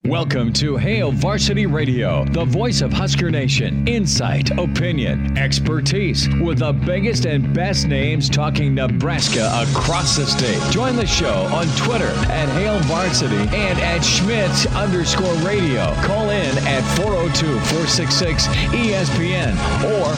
Welcome to Hail Varsity Radio, the voice of Husker Nation. Insight, opinion, expertise, with the biggest and best names talking Nebraska across the state. Join the show on Twitter at Hail Varsity and at Schmitz_radio. Call in at 402-466-ESPN or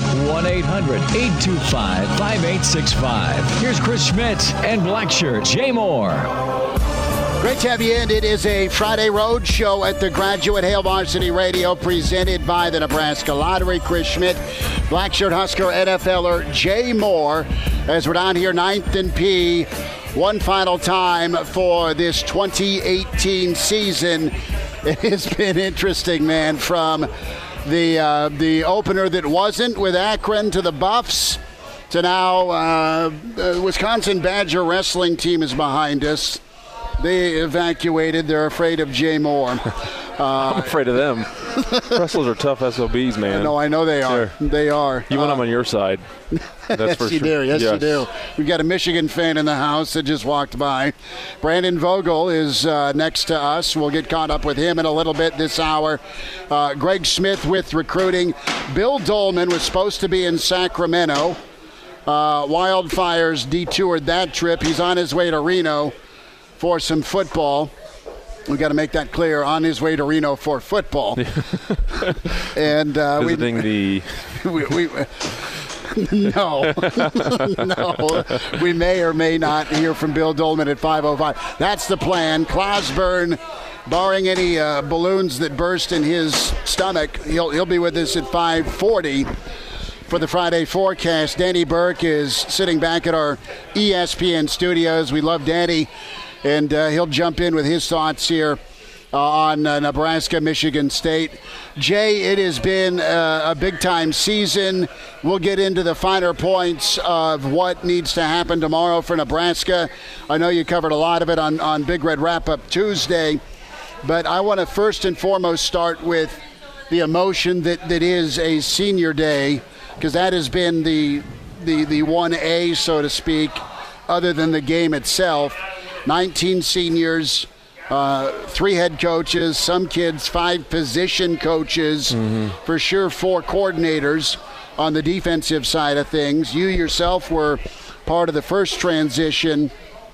1-800-825-5865. Here's Chris Schmitz and Blackshirt Jay Moore. Great to have you in. It is a Friday road show at the Graduate Hail Varsity Radio presented by the Nebraska Lottery. Chris Schmidt, Blackshirt Husker NFLer Jay Moore, as we're down here 9th and P, one final time for this 2018 season. It has been interesting, man, from the opener that wasn't with Akron to the Buffs to now the Wisconsin Badger wrestling team is behind us. They evacuated. They're afraid of Jay Moore. I'm afraid of them. Wrestlers are tough SOBs, man. No, I know they are. Sure. They are. You want them on your side. That's yes, for you sure. do. Yes, you do. We've got a Michigan fan in the house that just walked by. Brandon Vogel is next to us. We'll get caught up with him in a little bit this hour. Greg Smith with recruiting. Bill Dolman was supposed to be in Sacramento. Wildfires detoured that trip. He's on his way to Reno for some football. We've got to make that clear. On his way to Reno for football. And visiting no. No. We may or may not hear from Bill Dolman at 5:05. That's the plan. Clausburn, barring any balloons that burst in his stomach, he'll be with us at 5:40. For the Friday forecast. Danny Burke is sitting back at our ESPN studios. We love Danny. And he'll jump in with his thoughts here on Nebraska, Michigan State. Jay, it has been a big-time season. We'll get into the finer points of what needs to happen tomorrow for Nebraska. I know you covered a lot of it on Big Red Wrap-Up Tuesday. But I want to first and foremost start with the emotion that is a senior day, because that has been the 1A, so to speak, other than the game itself. 19 seniors, 3 head coaches, some kids, 5 position coaches, for sure 4 coordinators on the defensive side of things. You yourself were part of the first transition.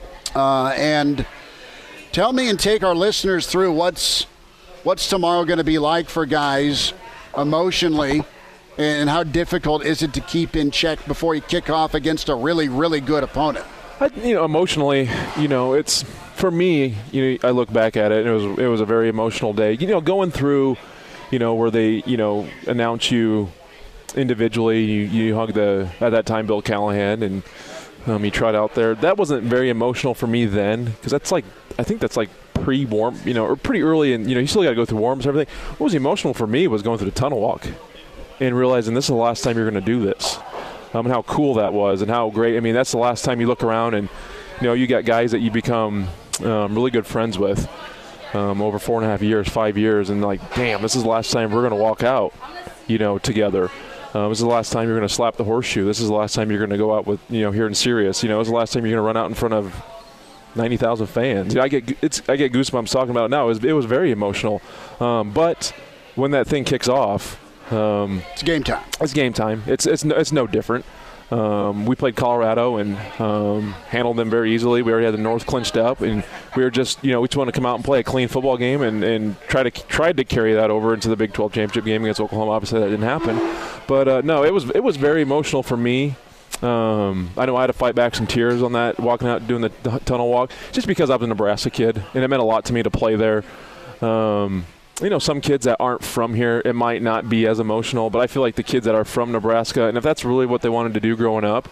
And tell me and take our listeners through what's tomorrow going to be like for guys emotionally, and how difficult is it to keep in check before you kick off against a really, really good opponent? Emotionally, it's for me. I look back at it, and it was a very emotional day. Going through, where they, announce you individually. You hug at that time Bill Callahan, and you trot out there. That wasn't very emotional for me then, because I think that's pre-warm, or pretty early, and you still got to go through warms and everything. What was emotional for me was going through the tunnel walk and realizing this is the last time you're going to do this. And how cool that was, and how great. I mean, that's the last time you look around and, you got guys that you become really good friends with over 4.5 years, 5 years, and damn, this is the last time we're going to walk out, together. This is the last time you're going to slap the horseshoe. This is the last time you're going to go out with, here in Sirius. This is the last time you're going to run out in front of 90,000 fans. I get goosebumps talking about it now. It was very emotional. But when that thing kicks off, it's game time. It's game time. It's no different. We played Colorado and handled them very easily. We already had the North clinched up, and we were just, we just want to come out and play a clean football game and tried to carry that over into the Big 12 championship game against Oklahoma. Obviously, that didn't happen. But no, it was very emotional for me. I know I had to fight back some tears on that, walking out doing the tunnel walk, just because I was a Nebraska kid, and it meant a lot to me to play there. Some kids that aren't from here, it might not be as emotional, but I feel like the kids that are from Nebraska, and if that's really what they wanted to do growing up,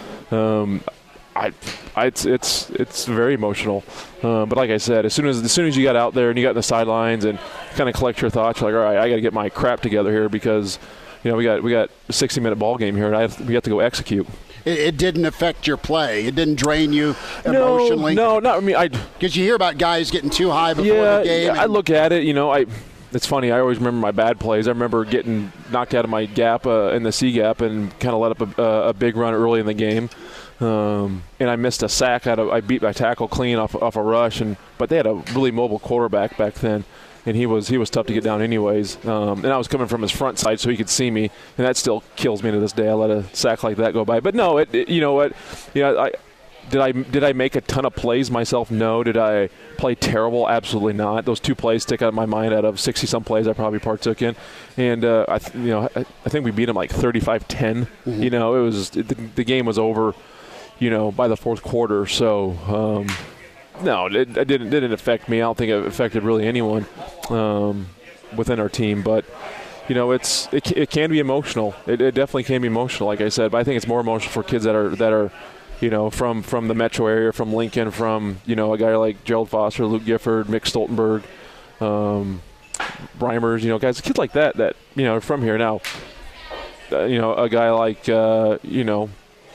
it's very emotional. But like I said, as soon as you got out there and you got in the sidelines and kind of collect your thoughts, you're like, all right, I got to get my crap together here, because we got a 60-minute ball game here, and we have to go execute. It didn't affect your play. It didn't drain you emotionally. No, not. I mean, because you hear about guys getting too high before the game. Yeah, I look at it. It's funny. I always remember my bad plays. I remember getting knocked out of my gap in the C gap and kind of let up a big run early in the game. And I missed a sack. I beat my tackle clean off a rush. But they had a really mobile quarterback back then. and he was tough to get down anyways. And I was coming from his front side, so he could see me, and that still kills me to this day. I let a sack like that go by. But no, you know what? Did I make a ton of plays myself? No. Did I play terrible? Absolutely not. Those 2 plays stick out of my mind out of 60-some plays I probably partook in. And, I think we beat them like 35-10. Mm-hmm. You know, it was the game was over, you know, by the fourth quarter. So, no, it didn't affect me. I don't think it affected really anyone within our team. But, you know, it can be emotional. It definitely can be emotional, like I said. But I think it's more emotional for kids that are you know, from the metro area, from Lincoln, from, you know, a guy like Gerald Foster, Luke Gifford, Mick Stoltenberg, Reimers, you know, kids like that, you know, are from here now. You know, a guy like, you know,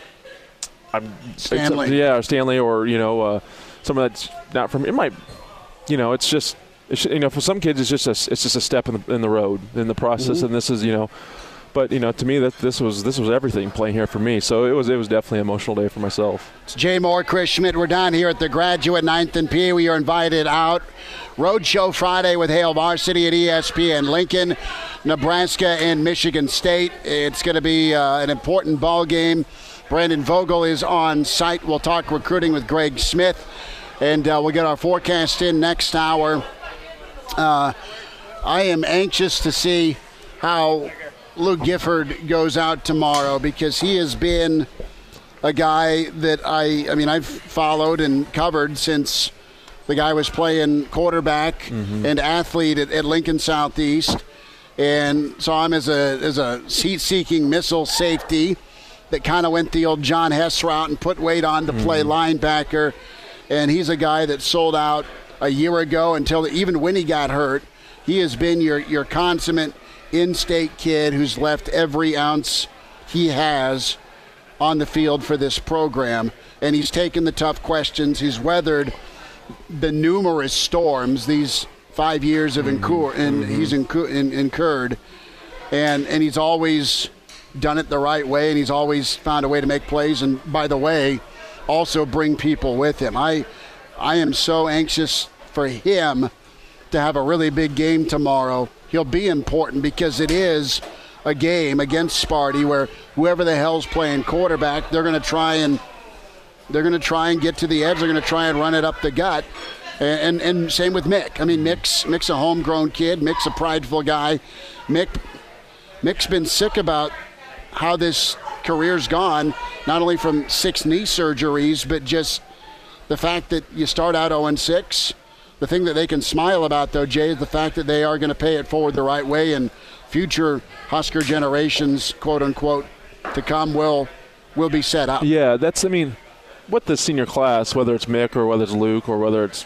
Stanley. Or Stanley, or, you know, someone that's not from, it might, you know, it's just, you know, for some kids, it's just a step in the road, in the process, mm-hmm. and this is, you know, but, you know, to me, this was everything playing here for me. So it was definitely an emotional day for myself. It's Jay Moore, Chris Schmidt. We're down here at the Graduate 9th and P. We are invited out. Roadshow Friday with Hail Varsity at ESPN Lincoln, Nebraska, and Michigan State. It's going to be an important ball game. Brandon Vogel is on site. We'll talk recruiting with Greg Smith, and we'll get our forecast in next hour. I am anxious to see how Luke Gifford goes out tomorrow, because he has been a guy that I've followed and covered since the guy was playing quarterback mm-hmm. and athlete at Lincoln Southeast, and saw him as a seat-seeking missile safety that kind of went the old John Hess route and put weight on to play linebacker, and he's a guy that sold out a year ago until even when he got hurt. He has been your consummate in-state kid who's left every ounce he has on the field for this program, and he's taken the tough questions. He's weathered the numerous storms these 5 years of he's incurred, and he's always done it the right way, and he's always found a way to make plays, and by the way, also bring people with him. I am so anxious for him to have a really big game tomorrow. He'll be important because it is a game against Sparty where whoever the hell's playing quarterback, they're going to try and get to the edge. They're going to try and run it up the gut. And same with Mick. I mean, Mick's a homegrown kid. Mick's a prideful guy. Mick's been sick about how this career's gone, not only from 6 knee surgeries, but just the fact that you start out 0-6. The thing that they can smile about, though, Jay, is the fact that they are going to pay it forward the right way, and future Husker generations, quote unquote, to come will be set up. Yeah, what the senior class, whether it's Mick or whether it's Luke or whether it's,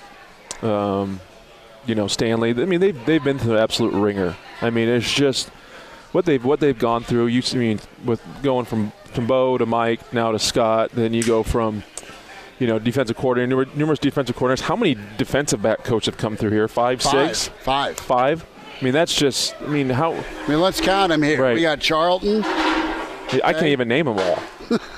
you know, Stanley. I mean, they've been through the absolute ringer. I mean, it's just what they've gone through. With going from Bo to Mike now to Scott, then you go from, you know, defensive coordinator, numerous defensive coordinators. How many defensive back coaches have come through here? Five, six? Five. I mean, that's just, how? I mean, let's count them here. Right. We got Charlton. I can't even name them all.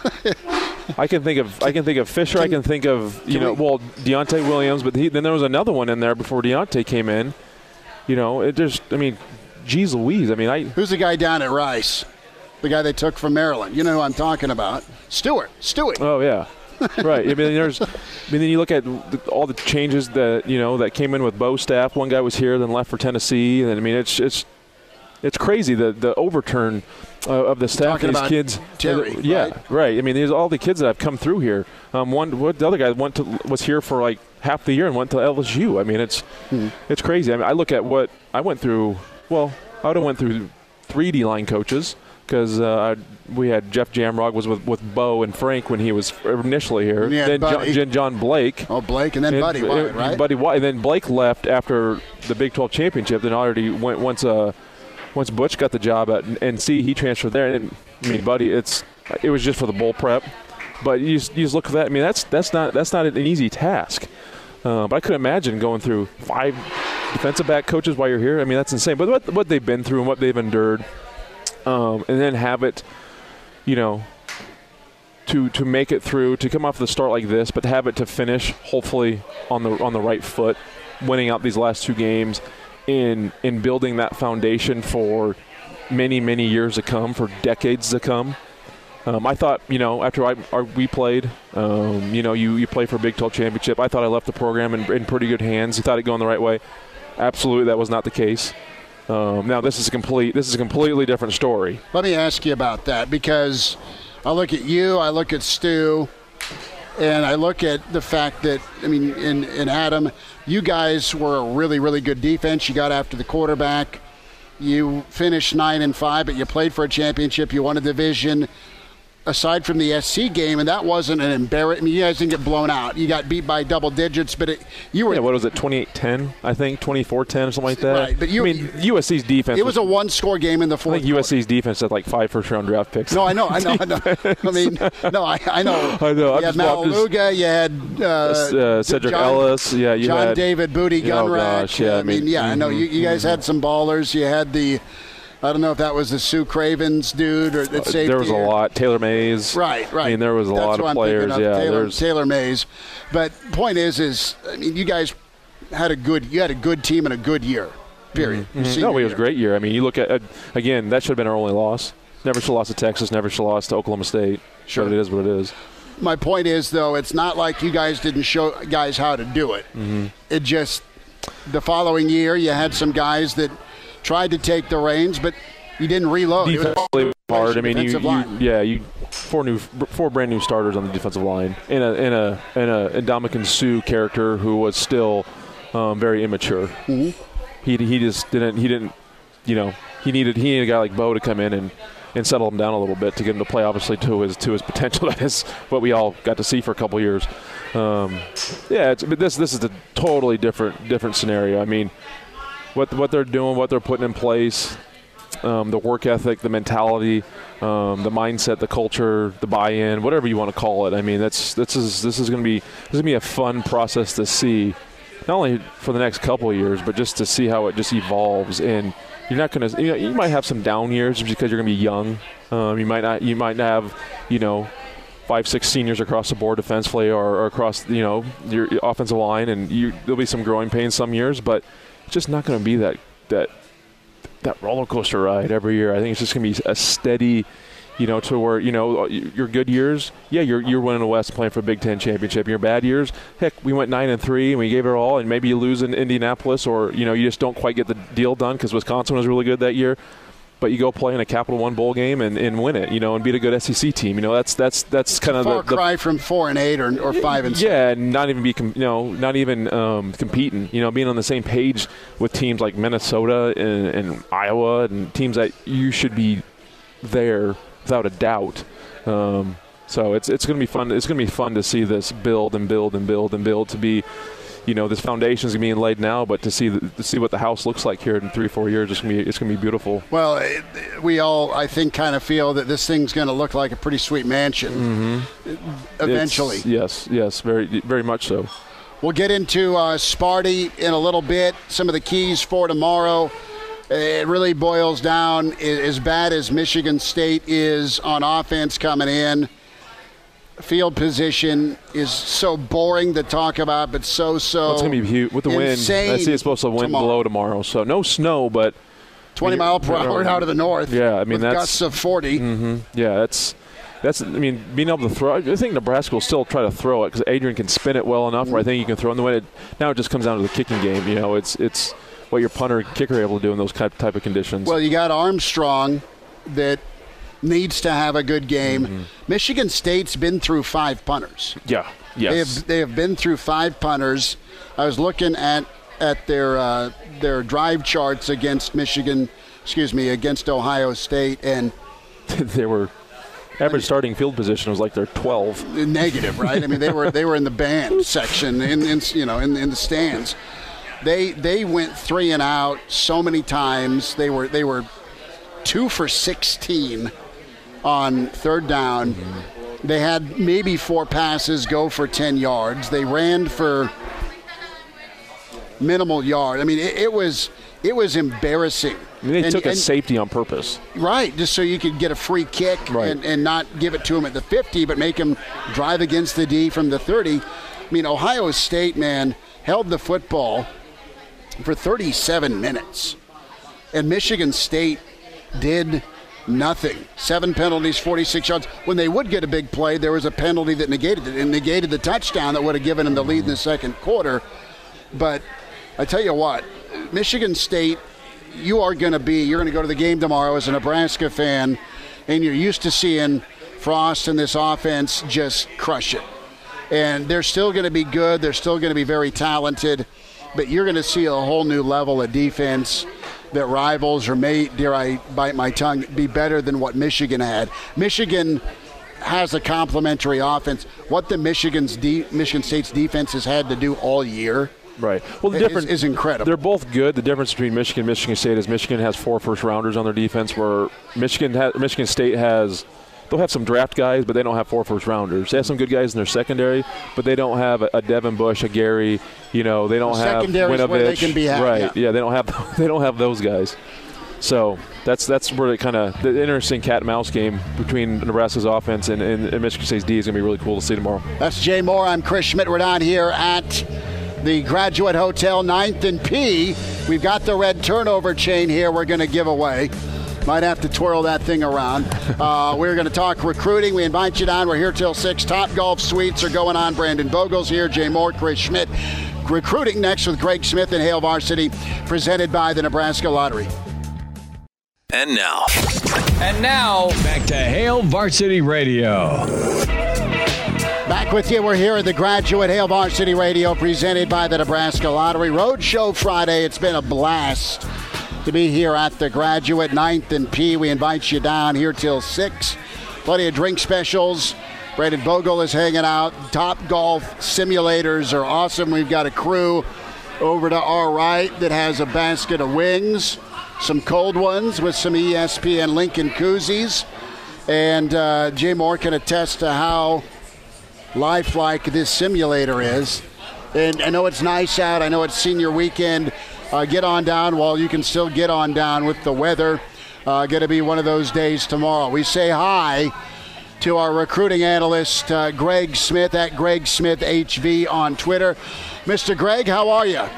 I can think of Fisher. I can think of, Deontay Williams, but then there was another one in there before Deontay came in. You know, geez Louise. Who's the guy down at Rice? The guy they took from Maryland. You know who I'm talking about. Stewie. Oh, yeah. Right. then you look at all the changes that came in with Bo's staff. One guy was here, then left for Tennessee. And it's crazy the overturn of the staff. Talking these about kids. Terry, right. There's all the kids that have come through here. The other guy was here for like half the year and went to LSU. It's crazy. I look at what I went through. Well, I would have went through 3 D-line coaches. Because we had Jeff Jamrog was with Bo and Frank when he was initially here. Then John Blake. Oh, Blake, and then Buddy White, right? Buddy White, and then Blake left after the Big 12 championship. Then already went once Butch got the job at NC, he transferred there. And Buddy, it was just for the bowl prep. But you just look at that. That's not an easy task. But I couldn't imagine going through 5 defensive back coaches while you're here. That's insane. But what they've been through and what they've endured. And then have it, to make it through, to come off the start like this, but to have it to finish hopefully on the right foot, winning out these last 2 games, in building that foundation for many, many years to come, for decades to come. I thought, after we played, you play for a Big 12 championship. I thought I left the program in pretty good hands. You thought it'd go in the right way. Absolutely, that was not the case. Now this is a completely different story. Let me ask you about that, because I look at you, I look at Stu, and I look at the fact that, in Adam, you guys were a really, really good defense. You got after the quarterback. You finished 9-5, but you played for a championship. You won a division. Aside from the SC game, and that wasn't an embarrassment. You guys didn't get blown out. You got beat by double digits, but you were. Yeah, what was it, 28-10, I think, 24-10 or something like that? Right, but USC's defense. It was a one-score game in the fourth. I think USC's defense had like 5 first-round draft picks. No, I know. I know. I know. I know. You had Malaluga. You had Cedric Ellis. Yeah, you John had David Booty Gunrack. Oh gosh, yeah. I know. You guys had some ballers. You had the. I don't know if that was the Sue Cravens dude or that safety. There was a lot. Taylor Mays. Right. There was a lot of players. Yeah, Taylor Mays. But point is, you guys had a good team and a good year. Period. Mm-hmm. No, it was a great year. You look at again, that should have been our only loss. Never should have lost to Texas. Never should have lost to Oklahoma State. Sure, but it is what it is. My point is, though, it's not like you guys didn't show guys how to do it. Mm-hmm. It just the following year, you had some guys that tried to take the reins, but you didn't reload. Defensively hard. You four brand new starters on the defensive line, and a Ndamukong Suh character who was still very immature. Mm-hmm. He just didn't. He needed a guy like Bo to come in and settle him down a little bit to get him to play, obviously to his potential. That is what we all got to see for a couple years. But this is a totally different scenario. What they're doing, what they're putting in place, the work ethic, the mentality, the mindset, the culture, the buy-in, whatever you want to call it. This is going to be a fun process to see, not only for the next couple of years, but just to see how it just evolves. And you're not going to, you might have some down years just because you're going to be young. You might have, 5-6 seniors across the board defensively or across, your offensive line, and there'll be some growing pains some years, but it's just not going to be that roller coaster ride every year. I think it's just going to be a steady, to where, your good years, you're winning the West, playing for a Big Ten championship. Your bad years, heck, we went 9-3 and we gave it all, and maybe you lose in Indianapolis, or you just don't quite get the deal done because Wisconsin was really good that year. But you go play in a Capital One bowl game and win it, and beat a good SEC team. That's kind of the cry from 4-8 or 5-7. Yeah, and not even competing. Being on the same page with teams like Minnesota and Iowa and teams that you should be there without a doubt. So it's going to be fun. It's going to be fun to see this build to be. This foundation is being laid now, but to see what the house looks like here in 3-4 years, it's going to be beautiful. Well, we all, I think, kind of feel that this thing's going to look like a pretty sweet mansion eventually. Yes, very, very much so. We'll get into Sparty in a little bit. Some of the keys for tomorrow. It really boils down as bad as Michigan State is on offense coming in. Field position is so boring to talk about, but so well, it's going to be huge with the wind. I see it's supposed to wind below tomorrow, so no snow, but 20 mile per hour out of the north. Yeah, with that's gusts of 40. Mm-hmm. Yeah, that's. Being able to throw. I think Nebraska will still try to throw it because Adrian can spin it well enough where I think you can throw in the wind. Now it just comes down to the kicking game. It's what your punter and kicker are able to do in those type of conditions. Well, you got Armstrong that needs to have a good game. Mm-hmm. Michigan State's been through 5 punters. Yeah, yes. They have been through 5 punters. I was looking at their drive charts against Ohio State, and they were average starting field position was like they're 12. Negative, right? They were in the band section in the stands. They went 3 and out so many times. They were 2 for 16 on third down. Mm-hmm. They had maybe 4 passes go for 10 yards. They ran for minimal yard. It was embarrassing. They took a safety on purpose. Right, just so you could get a free kick and not give it to them at the 50, but make them drive against the D from the 30. Ohio State, man, held the football for 37 minutes. And Michigan State did nothing. 7 penalties, 46 yards. When they would get a big play, there was a penalty that negated it and negated the touchdown that would have given them the lead in the second quarter. But I tell you what, Michigan State, you're going to go to the game tomorrow as a Nebraska fan, and you're used to seeing Frost and this offense just crush it. And they're still going to be good. They're still going to be very talented. But you're going to see a whole new level of defense that rivals, or may, dare I bite my tongue, be better than what Michigan had. Michigan has a complementary offense. What the Michigan State's defense has had to do all year, right? Well, the difference is incredible. They're both good. The difference between Michigan and Michigan State is Michigan has 4 first-rounders on their defense, where Michigan State has – they'll have some draft guys, but they don't have 4 first-rounders. They have some good guys in their secondary, but they don't have a Devin Bush, a Gary. They don't have Winovich. Where they can be at, right? Yeah, they don't have those guys. So that's where it kind of the interesting cat and mouse game between Nebraska's offense and Michigan State's D is going to be really cool to see tomorrow. That's Jay Moore. I'm Chris Schmidt. We're down here at the Graduate Hotel, 9th and P. We've got the red turnover chain here we're going to give away. Might have to twirl that thing around. We're going to talk recruiting. We invite you down. We're here till 6. Top Golf Suites are going on. Brandon Vogel's here. Jay Moore, Chris Schmidt. Recruiting next with Greg Smith and Hail Varsity, presented by the Nebraska Lottery. And now, back to Hail Varsity Radio. Back with you. We're here at the Graduate Hail Varsity Radio, presented by the Nebraska Lottery. Roadshow Friday. It's been a blast to be here at the Graduate, 9th and P. We invite you down here till 6. Plenty of drink specials. Brandon Vogel is hanging out. Top Golf simulators are awesome. We've got a crew over to our right that has a basket of wings, some cold ones with some ESPN Lincoln koozies. And Jay Moore can attest to how lifelike this simulator is. And I know it's nice out. I know it's senior weekend. Get on down while you can still get on down with the weather. Going to be one of those days tomorrow. We say hi to our recruiting analyst, Greg Smith, at Greg Smith HV on Twitter. Mr. Greg, how are you?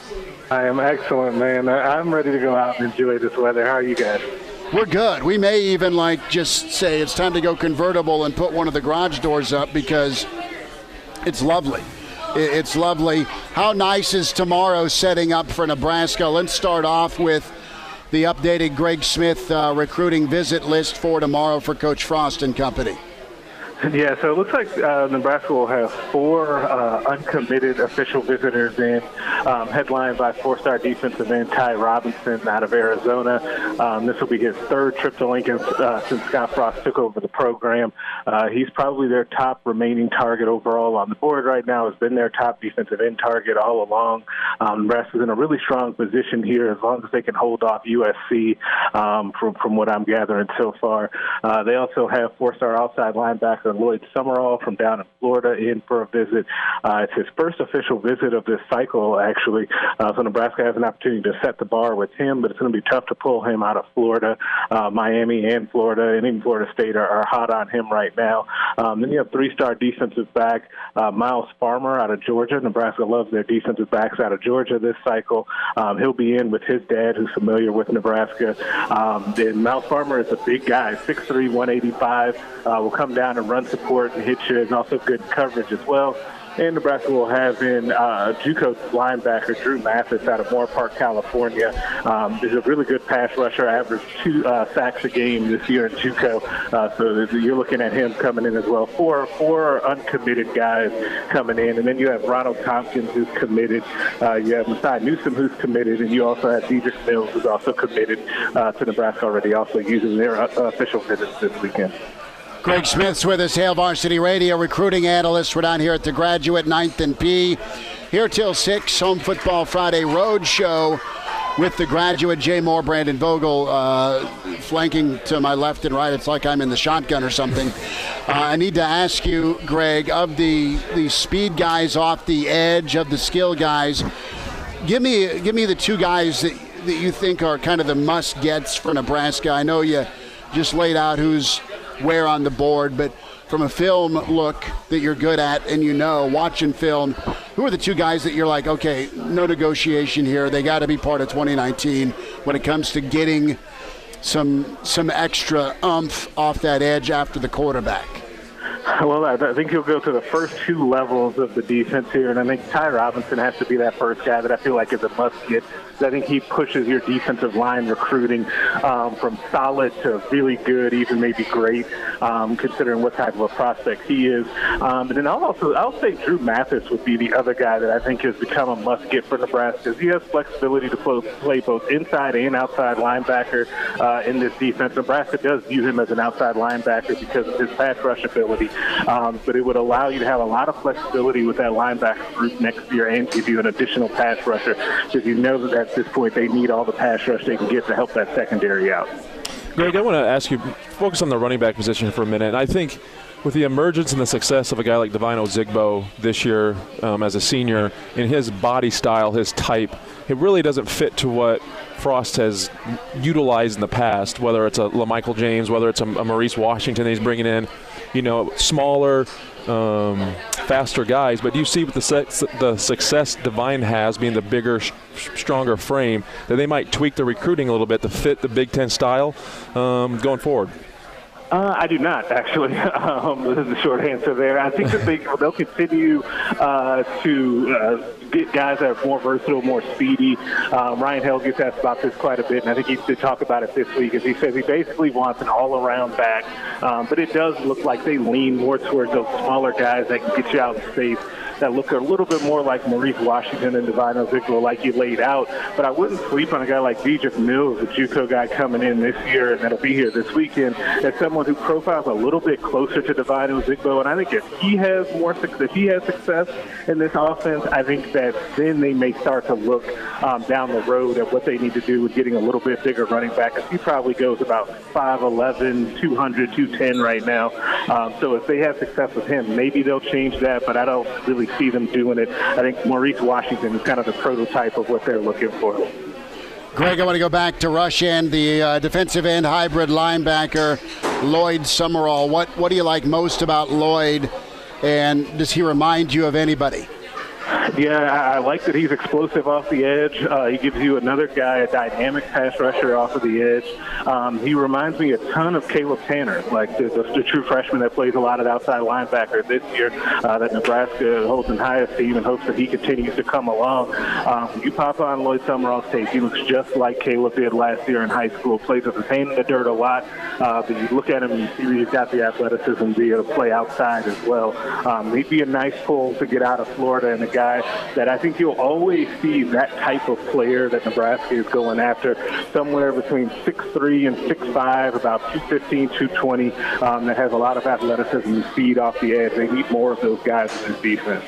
I am excellent, man. I'm ready to go out and enjoy this weather. How are you guys? We're good. We may even just say it's time to go convertible and put one of the garage doors up because it's lovely. It's lovely. How nice is tomorrow setting up for Nebraska? Let's start off with the updated Greg Smith recruiting visit list for tomorrow for Coach Frost and company. Yeah, so it looks like Nebraska will have 4 uncommitted official visitors in, headlined by 4-star defensive end Ty Robinson out of Arizona. This will be his 3rd trip to Lincoln since Scott Frost took over the program. He's probably their top remaining target overall on the board right now, has been their top defensive end target all along. Nebraska's in a really strong position here as long as they can hold off USC from what I'm gathering so far. They also have 4-star outside linebacker Lloyd Summerall from down in Florida in for a visit. It's his first official visit of this cycle, actually. So Nebraska has an opportunity to set the bar with him, but it's going to be tough to pull him out of Florida. Miami and Florida and even Florida State are hot on him right now. Then you have 3-star defensive back Miles Farmer out of Georgia. Nebraska loves their defensive backs out of Georgia this cycle. He'll be in with his dad, who's familiar with Nebraska. And Miles Farmer is a big guy, 6'3", 185. Will come down and run support and hit you, and also good coverage as well. And Nebraska will have in JUCO linebacker Drew Mathis out of Moorpark, California. Is a really good pass rusher, averaged 2 sacks a game this year in JUCO. So you're looking at him coming in as well. Four uncommitted guys coming in. And then you have Ronald Tompkins, who's committed. You have Messiah Newsom, who's committed. And you also have Dedrick Mills, who's also committed to Nebraska already, also using their official visits this weekend. Greg Smith's with us, Hail Varsity Radio, recruiting analyst. We're down here at the Graduate, 9th and P. Here till 6, Home Football Friday Road Show with the Graduate, Jay Moore, Brandon Vogel, flanking to my left and right. It's like I'm in the shotgun or something. I need to ask you, Greg, of the speed guys off the edge, of the skill guys, give me the 2 guys that you think are kind of the must-gets for Nebraska. I know you just laid out who's where on the board, but from a film look that you're good at and watching film, who are the two guys that you're like, okay, no negotiation here. They got to be part of 2019 when it comes to getting some extra oomph off that edge after the quarterback? Well, I think he'll go to the first two levels of the defense here, and I think Ty Robinson has to be that first guy that I feel like is a must-get. I think he pushes your defensive line recruiting from solid to really good, even maybe great, considering what type of a prospect he is. And then I'll say Drew Mathis would be the other guy that I think has become a must-get for Nebraska. He has flexibility to play both inside and outside linebacker in this defense. Nebraska does view him as an outside linebacker because of his pass rush ability, but it would allow you to have a lot of flexibility with that linebacker group next year and give you an additional pass rusher, because you know that at this point they need all the pass rush they can get to help that secondary out. Greg, I want to ask you, focus on the running back position for a minute. I think with the emergence and the success of a guy like Devine Ozigbo this year as a senior, in his body style, his type, it really doesn't fit to what Frost has utilized in the past, whether it's a LaMichael James, whether it's a Maurice Washington that he's bringing in, smaller, faster guys. But do you see with the success Devine has, being the bigger, stronger frame, that they might tweak the recruiting a little bit to fit the Big Ten style going forward? I do not, actually. This is the short answer there. I think that they'll continue to get guys that are more versatile, more speedy. Ryan Held gets asked about this quite a bit, and I think he did talk about it this week, as he says he basically wants an all-around back. But it does look like they lean more towards those smaller guys that can get you out in space, that look a little bit more like Maurice Washington and Devine Ozigbo, like you laid out. But I wouldn't sleep on a guy like Dedrick Mills, the JUCO guy coming in this year and that'll be here this weekend, as someone who profiles a little bit closer to Devine Ozigbo. And I think if he has success in this offense, I think that then they may start to look down the road at what they need to do with getting a little bit bigger running back. He probably goes about 5'11", 200, 210 right now. So if they have success with him, maybe they'll change that, but I don't really see them doing it. I think Maurice Washington is kind of the prototype of what they're looking for. Greg, I want to go back to rush end, the defensive end hybrid linebacker, Lloyd Summerall. What do you like most about Lloyd, and does he remind you of anybody? Yeah, I like that he's explosive off the edge. He gives you another guy, a dynamic pass rusher off of the edge. He reminds me a ton of Caleb Tanner, like the true freshman that plays a lot of outside linebacker this year, that Nebraska holds in high esteem and hopes that he continues to come along. You pop on Lloyd Summerall's tape, he looks just like Caleb did last year in high school, plays with his hand in the dirt a lot, but you look at him and you see he's got the athleticism to be able to play outside as well. He'd be a nice pull to get out of Florida, and a guy that I think you'll always see that type of player that Nebraska is going after, somewhere between 6'3" and 6'5", about 215, 220, that has a lot of athleticism and speed off the edge. They need more of those guys in this defense.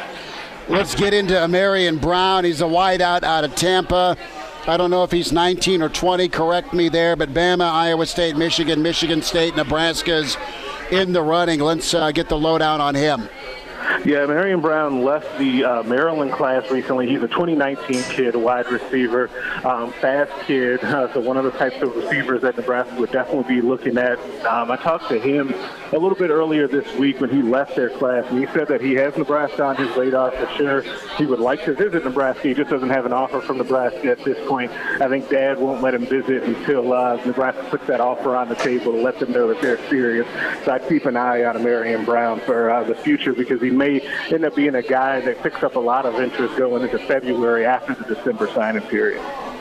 Let's get into Marion Brown. He's a wideout out of Tampa. I don't know if he's 19 or 20, correct me there, but Bama, Iowa State, Michigan State, Nebraska's in the running. Let's get the lowdown on him. Yeah, Marion Brown left the Maryland class recently. He's a 2019 kid, a wide receiver, fast kid, so one of the types of receivers that Nebraska would definitely be looking at. I talked to him a little bit earlier this week when he left their class, and he said that he has Nebraska on his radar for sure. He would like to visit Nebraska. He just doesn't have an offer from Nebraska at this point. I think Dad won't let him visit until Nebraska puts that offer on the table to let them know that they're serious. So I'd keep an eye on Marion Brown for the future, because he may end up being a guy that picks up a lot of interest going into February after the December signing period.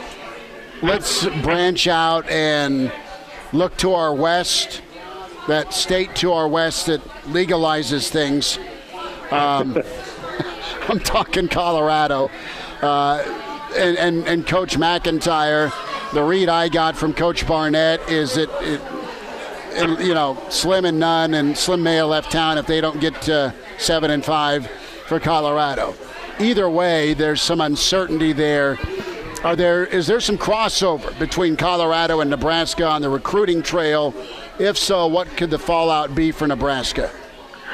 Let's branch out and look to our west, that state to our west that legalizes things. I'm talking Colorado. And Coach McIntyre, the read I got from Coach Barnett is that Slim and Nunn, and Slim may have left town if they don't get to 7-5 for Colorado. Either way, there's some uncertainty there. Is there some crossover between Colorado and Nebraska on the recruiting trail? If so, what could the fallout be for Nebraska?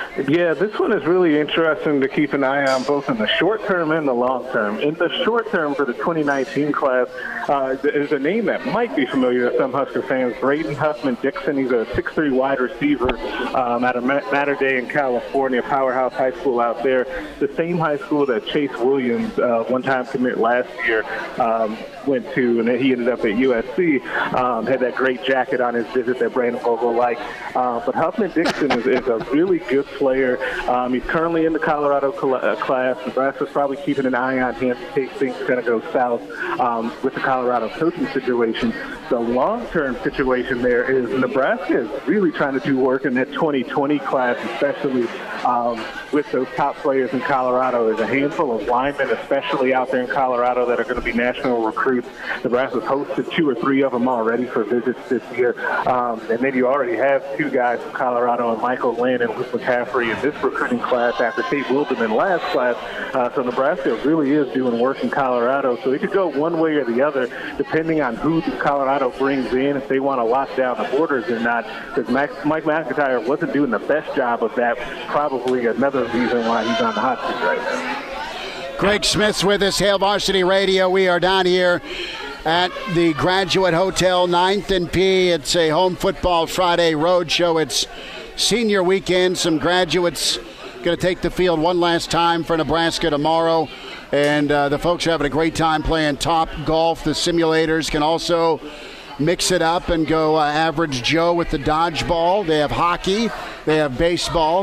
Yeah, this one is really interesting to keep an eye on both in the short term and the long term. In the short term for the 2019 class, there's a name that might be familiar to some Husker fans, Braden Huffman-Dixon. He's a 6'3" wide receiver out of Mater Dei in California, powerhouse high school out there. The same high school that Chase Williams, one-time commit last year, went to, and then he ended up at USC, had that great jacket on his visit that Brandon Vogel liked. But Huffman-Dixon is a really good player. He's currently in the Colorado class. Nebraska's probably keeping an eye on him in case things kind of go south with the Colorado coaching situation. The long-term situation there is Nebraska is really trying to do work in that 2020 class, especially with those top players in Colorado. There's a handful of linemen, especially out there in Colorado, that are going to be national recruits. Nebraska's hosted 2 or 3 of them already for visits this year. And then you already have 2 guys from Colorado, and Michael Lynn and Luke McCaffrey in this recruiting class after Tate Wilderman last class. So Nebraska really is doing work in Colorado. So it could go one way or the other, depending on who Colorado brings in, if they want to lock down the borders or not. Because Mike McIntyre wasn't doing the best job of that. Probably another reason why he's on the hot seat right now. Greg Smith's with us, Hail Varsity Radio. We are down here at the Graduate Hotel, 9th and P. It's a home football Friday road show. It's senior weekend. Some graduates going to take the field one last time for Nebraska tomorrow. And the folks are having a great time playing Top Golf. The simulators can also mix it up and go average Joe with the dodgeball. They have hockey. They have baseball.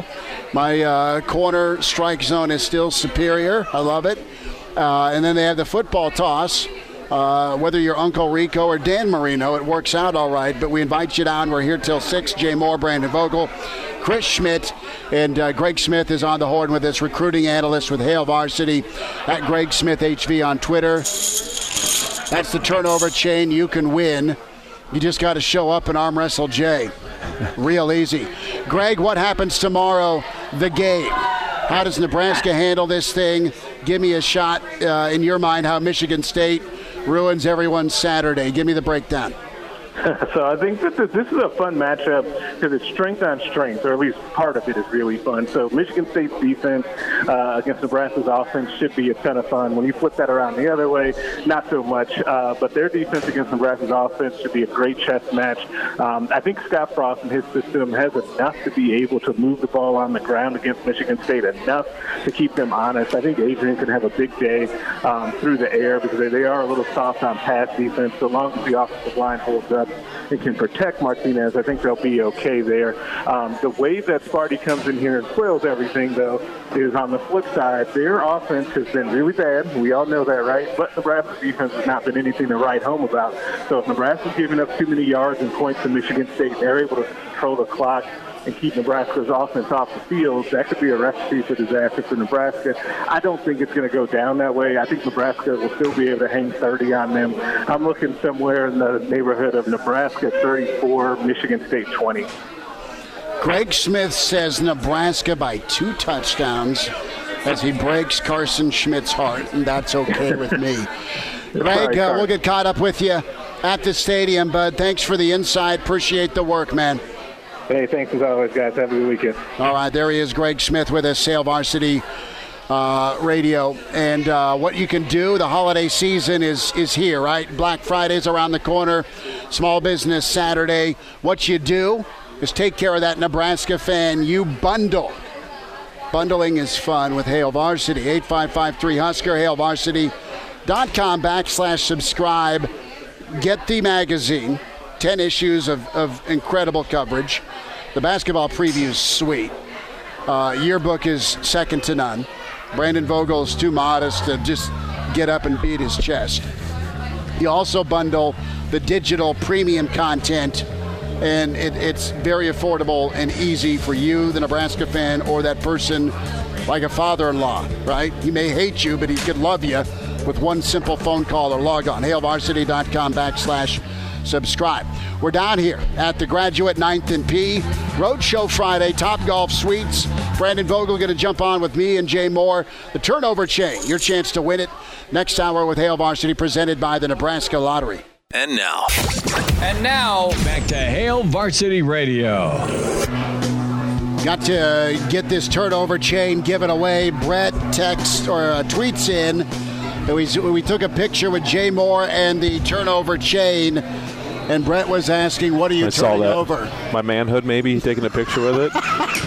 My corner strike zone is still superior. I love it. And then they have the football toss. Whether you're Uncle Rico or Dan Marino, it works out all right. But we invite you down. We're here till 6. Jay Moore, Brandon Vogel, Chris Schmidt, and Greg Smith is on the horn with us, recruiting analyst with Hail Varsity, at Greg Smith HV on Twitter. That's the turnover chain. You can win. You just got to show up and arm wrestle Jay. Real easy. Greg, what happens tomorrow? The game. How does Nebraska handle this thing? Give me a shot in your mind how Michigan State ruins everyone's Saturday. Give me the breakdown. So I think that this is a fun matchup because it's strength on strength, or at least part of it is really fun. So Michigan State's defense against Nebraska's offense should be a ton of fun. When you flip that around the other way, not so much. But their defense against Nebraska's offense should be a great chess match. I think Scott Frost and his system has enough to be able to move the ball on the ground against Michigan State, enough to keep them honest. I think Adrian can have a big day through the air because they are a little soft on pass defense. So long as the offensive line holds up and can protect Martinez, I think they'll be okay there. The way that Sparty comes in here and spoils everything, though, is on the flip side, their offense has been really bad. We all know that, right? But Nebraska's defense has not been anything to write home about. So if Nebraska's giving up too many yards and points to Michigan State, they're able to control the clock and keep Nebraska's offense off the field, that could be a recipe for disaster for Nebraska. I don't think it's going to go down that way. I think Nebraska will still be able to hang 30 on them. I'm looking somewhere in the neighborhood of Nebraska 34, Michigan State 20. Greg Smith says Nebraska by 2 touchdowns as he breaks Carson Schmidt's heart, and that's okay with me. Greg, we'll get caught up with you at the stadium, bud. Thanks for the insight. Appreciate the work, man. Hey, thanks as always, guys. Have a good weekend. All right, there he is, Greg Smith with us, Hail Varsity Radio. And what you can do, the holiday season is here, right? Black Friday's around the corner, Small Business Saturday. What you do is take care of that Nebraska fan. You bundle. Bundling is fun with Hail Varsity. 8553-HUSKER, hailvarsity.com/subscribe. Get the magazine. 10 issues of incredible coverage. The basketball preview is sweet. Yearbook is second to none. Brandon Vogel is too modest to just get up and beat his chest. You also bundle the digital premium content, and it's very affordable and easy for you, the Nebraska fan, or that person like a father-in-law, right? He may hate you, but he could love you with one simple phone call or log on. hailvarsity.com/subscribe. We're down here at the Graduate 9th and P. Roadshow Friday, Top Golf Suites. Brandon Vogel going to jump on with me and Jay Moore. The turnover chain, your chance to win it. Next hour with Hail Varsity, presented by the Nebraska Lottery. And now, back to Hail Varsity Radio. got to get this turnover chain given away. Brett tweets in. We took a picture with Jay Moore and the turnover chain, and Brett was asking, what are you turning over? My manhood, maybe, taking a picture with it.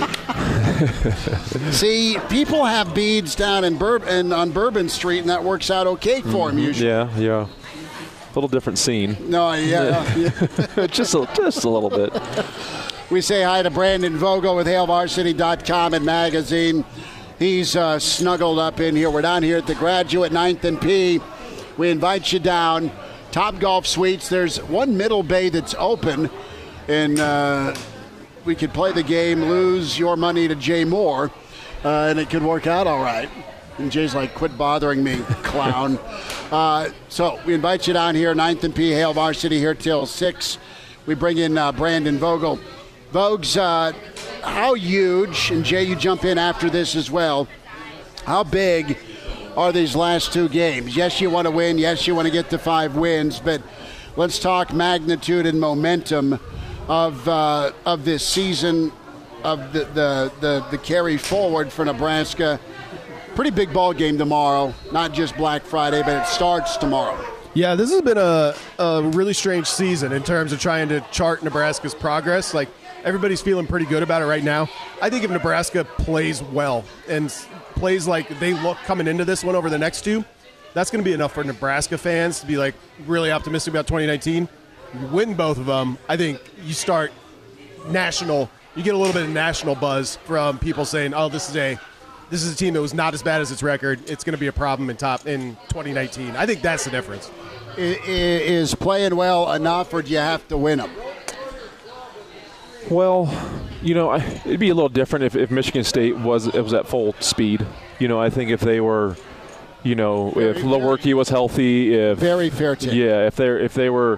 See, people have beads down on Bourbon Street, and that works out okay for them usually. Yeah. A little different scene. No, yeah. just a little bit. We say hi to Brandon Vogel with HailVarsity.com and magazine. He's snuggled up in here. We're down here at the Graduate 9th and P. We invite you down. Top Golf Suites. There's one middle bay that's open, and we could play the game, lose your money to Jay Moore, and it could work out all right. And Jay's like, quit bothering me, clown. So we invite you down here, 9th and P, Hail Varsity, here till 6. We bring in Brandon Vogel. Vogues, how huge, and Jay, you jump in after this as well, how big are these last two games? Yes, you want to win. Yes, you want to get to 5 wins. But let's talk magnitude and momentum of this season, of the carry forward for Nebraska. Pretty big ball game tomorrow, not just Black Friday, but it starts tomorrow. Yeah, this has been a really strange season in terms of trying to chart Nebraska's progress. Like, everybody's feeling pretty good about it right now. I think if Nebraska plays well and plays like they look coming into this one over the next two, that's going to be enough for Nebraska fans to be like really optimistic about 2019. You win both of them, I think you start national. You get a little bit of national buzz from people saying, "Oh, this is a team that was not as bad as its record. It's going to be a problem in 2019." I think that's the difference. Is playing well enough, or do you have to win them? Well, it'd be a little different if Michigan State was at full speed. I think if they were, if Lewerke was healthy, very fair take. Yeah, if they were,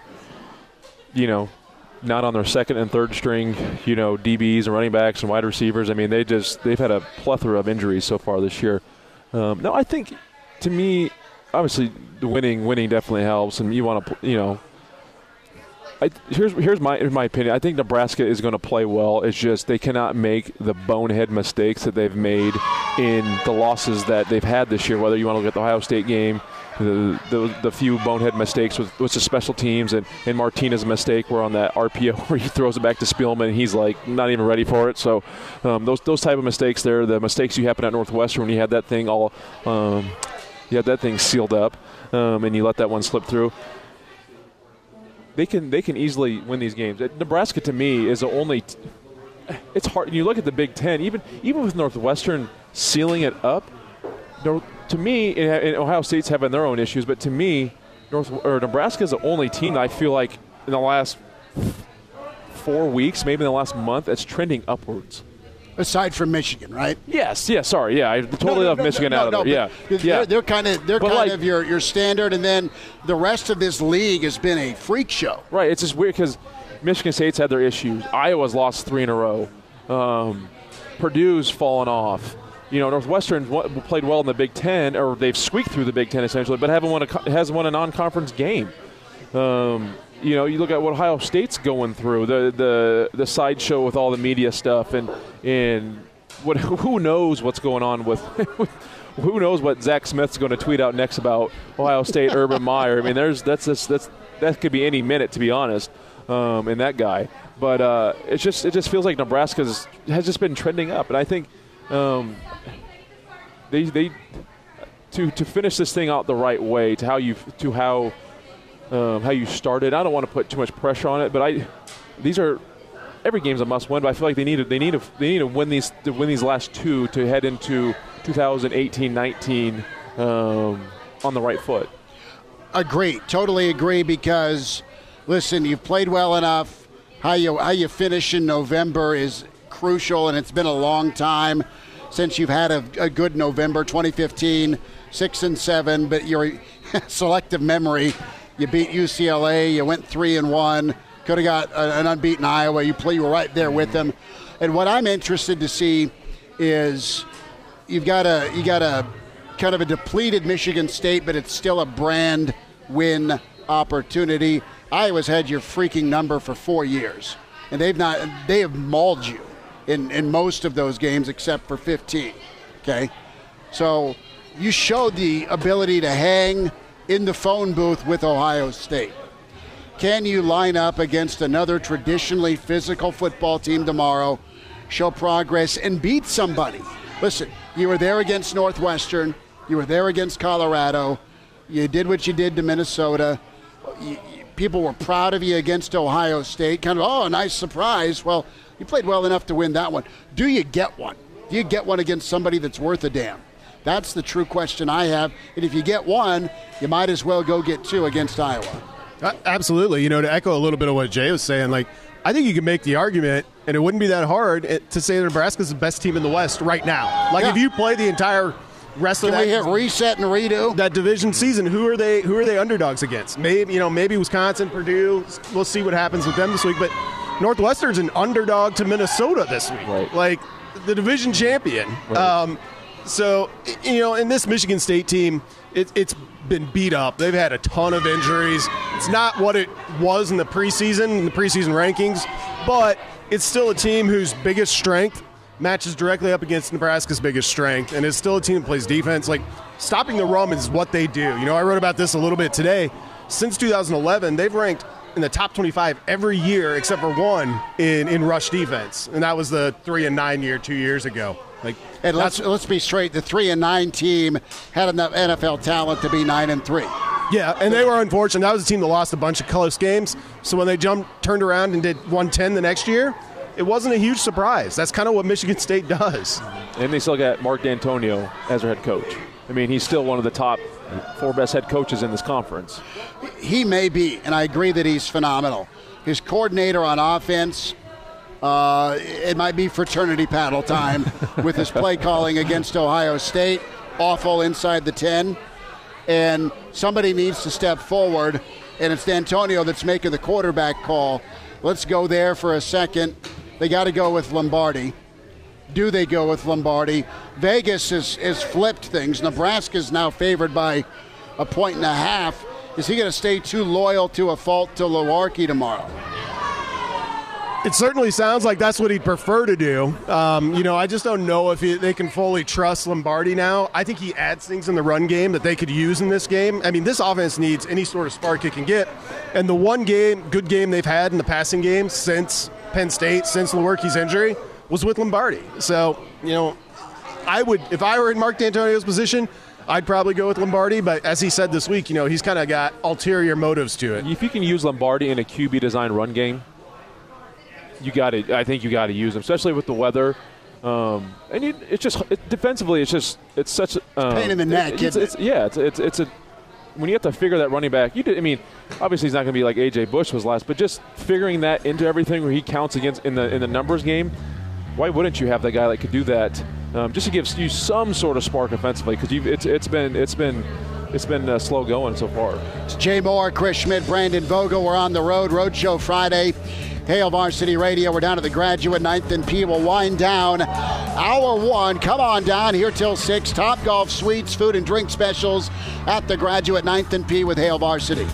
not on their second and third string, DBs and running backs and wide receivers. I mean, they've had a plethora of injuries so far this year. No, I think, to me, obviously, the winning definitely helps, and you want to, here's my opinion. I think Nebraska is going to play well. It's just they cannot make the bonehead mistakes that they've made in the losses that they've had this year. Whether you want to look at the Ohio State game, the few bonehead mistakes with the special teams, and Martinez's mistake where on that RPO where he throws it back to Spielman and he's like not even ready for it. So those type of mistakes there, the mistakes you happen at Northwestern when you had that thing sealed up and you let that one slip through. They can easily win these games. Nebraska, to me, is the only. It's hard. You look at the Big Ten, even with Northwestern sealing it up. To me, and Ohio State's having their own issues, but to me, Nebraska is the only team that I feel like in the last 4 weeks, maybe in the last month, that's trending upwards. Aside from Michigan, right? Yes. Yeah. Sorry. Yeah. I totally left Michigan out of there. Yeah. They're kind of your standard, and then the rest of this league has been a freak show. Right. It's just weird because Michigan State's had their issues. Iowa's lost 3 in a row. Purdue's fallen off. Northwestern played well in the Big Ten, or they've squeaked through the Big Ten essentially, but hasn't won a non-conference game. You look at what Ohio State's going through, the sideshow with all the media stuff, and who knows what's going on with who knows what Zach Smith's going to tweet out next about Ohio State, Urban Meyer. I mean, that could be any minute, to be honest, in that guy. But it just feels like Nebraska has just been trending up, and I think they to finish this thing out the right way, how you started. I don't want to put too much pressure on it, but every game's a must win. But I feel like they need to win these last two to head into 2018-19 on the right foot. Agree, totally agree. Because listen, you've played well enough. How you finish in November is crucial, and it's been a long time since you've had a good November. 2015, 6-7, but your selective memory. You beat UCLA. You went 3-1. Could have got an unbeaten Iowa. You were right there with them. And what I'm interested to see is you got a kind of a depleted Michigan State, but it's still a brand win opportunity. Iowa's had your freaking number for 4 years, and they have mauled you. in most of those games except for 15. Okay? So you showed the ability to hang in the phone booth with Ohio State. Can you line up against another traditionally physical football team tomorrow, show progress, and beat somebody? Listen, you were there against Northwestern. You were there against Colorado. You did what you did to Minnesota. People were proud of you against Ohio State. Kind of, a nice surprise. Well, you played well enough to win that one. Do you get one? Do you get one against somebody that's worth a damn? That's the true question I have. And if you get one, you might as well go get two against Iowa. Absolutely. To echo a little bit of what Jay was saying, I think you can make the argument, and it wouldn't be that hard, to say that Nebraska's the best team in the West right now. If you play the entire rest of that, can we hit reset and redo that division season? Who are they underdogs against? Maybe Wisconsin, Purdue. We'll see what happens with them this week. But Northwestern's an underdog to Minnesota this week, right. The division champion. Right. So in this Michigan State team, it's been beat up. They've had a ton of injuries. It's not what it was in the preseason rankings, but it's still a team whose biggest strength matches directly up against Nebraska's biggest strength, and it's still a team that plays defense. Stopping the run is what they do. I wrote about this a little bit today. Since 2011, they've ranked in the top 25 every year except for one in rush defense, and that was the 3-9 year 2 years ago. And let's be straight. The 3-9 team had enough NFL talent to be 9-3. Yeah, and they were unfortunate. That was a team that lost a bunch of close games. So when they turned around and did 110 the next year, it wasn't a huge surprise. That's kind of what Michigan State does. And they still got Mark D'Antonio as their head coach. He's still one of the top 4 best head coaches in this conference. He may be, and I agree that he's phenomenal. His coordinator on offense. It might be fraternity paddle time with his play calling against Ohio State. Awful inside the 10. And somebody needs to step forward, and it's D'Antonio that's making the quarterback call. Let's go there for a second. They got to go with Lombardi. Do they go with Lombardi? Vegas has flipped things. Nebraska's now favored by 1.5. Is he going to stay too loyal to a fault to Lewarke tomorrow? It certainly sounds like that's what he'd prefer to do. I just don't know if they can fully trust Lombardi now. I think he adds things in the run game that they could use in this game. This offense needs any sort of spark it can get. And the one good game they've had in the passing game since Penn State, since Lewarke's injury, was with Lombardi. So, if I were in Mark D'Antonio's position, I'd probably go with Lombardi. But as he said this week, he's kind of got ulterior motives to it. If you can use Lombardi in a QB design run game, I think you got to use them, especially with the weather. Defensively, it's such a pain in the neck. It's when you have to figure that running back. Obviously he's not going to be like A.J. Bush was last, but just figuring that into everything where he counts against in the numbers game. Why wouldn't you have that guy that could do that? Just to give you some sort of spark offensively, because it's been slow going so far. It's Jay Moore, Chris Schmidt, Brandon Vogel. We're on the road. Roadshow Friday. Hail Varsity Radio. We're down at the Graduate 9th and P. We'll wind down hour 1. Come on down here till 6. Top Golf Suites, food and drink specials at the Graduate 9th and P with Hail Varsity.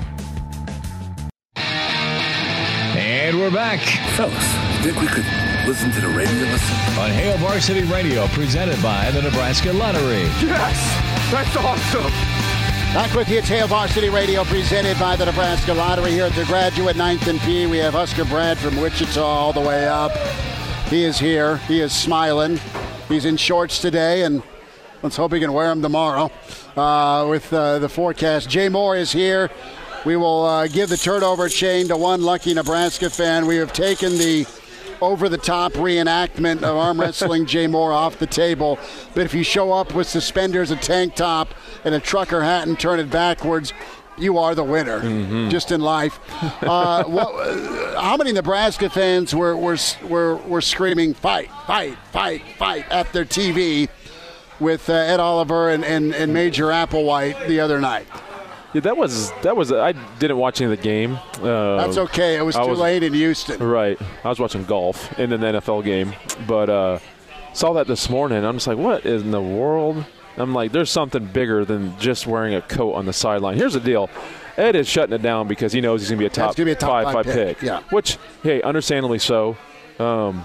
And we're back. Fellas, think we could listen to the radio on Hail Varsity Radio, presented by the Nebraska Lottery. Yes! That's awesome! Back with you, it's Hail Varsity Radio, presented by the Nebraska Lottery here at the Graduate 9th and P. We have Husker Brad from Wichita all the way up. He is here. He is smiling. He's in shorts today, and let's hope he can wear them tomorrow with the forecast. Jay Moore is here. We will give the turnover chain to one lucky Nebraska fan. We have taken the over-the-top reenactment of arm wrestling Jay Moore off the table. But if you show up with suspenders, a tank top, and a trucker hat and turn it backwards, you are the winner, just in life. How many Nebraska fans were screaming, fight, fight, fight, fight at their TV with Ed Oliver and Major Applewhite the other night? Yeah, that was. I didn't watch any of the game. That's okay. It was too late in Houston. Right. I was watching golf and then the NFL game, but saw that this morning. I'm just like, what in the world? I'm like, there's something bigger than just wearing a coat on the sideline. Here's the deal. Ed is shutting it down because he knows he's going to be a top 5 pick. Yeah. Which, hey, understandably so.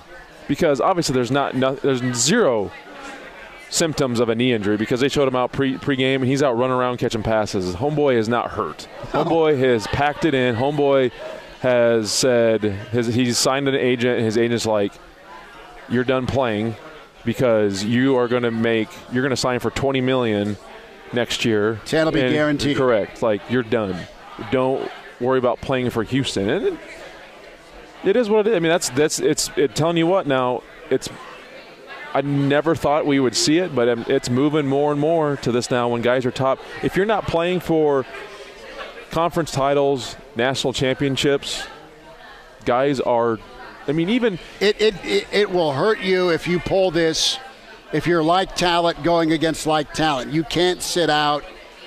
because obviously there's zero symptoms of a knee injury because they showed him out pre-game and he's out running around catching passes. Homeboy is not hurt. Homeboy has packed it in. Homeboy has said he's signed an agent, and his agent's like, you're done playing because you're going to sign for $20 million next year. That'll be guaranteed. Correct. Like, you're done. Don't worry about playing for Houston. And it is what it is. I mean, it's telling you what now. I never thought we would see it, but it's moving more and more to this now when guys are top. If you're not playing for conference titles, national championships, guys are – I mean, even – It will hurt you if you pull this, if you're like talent going against like talent. You can't sit out.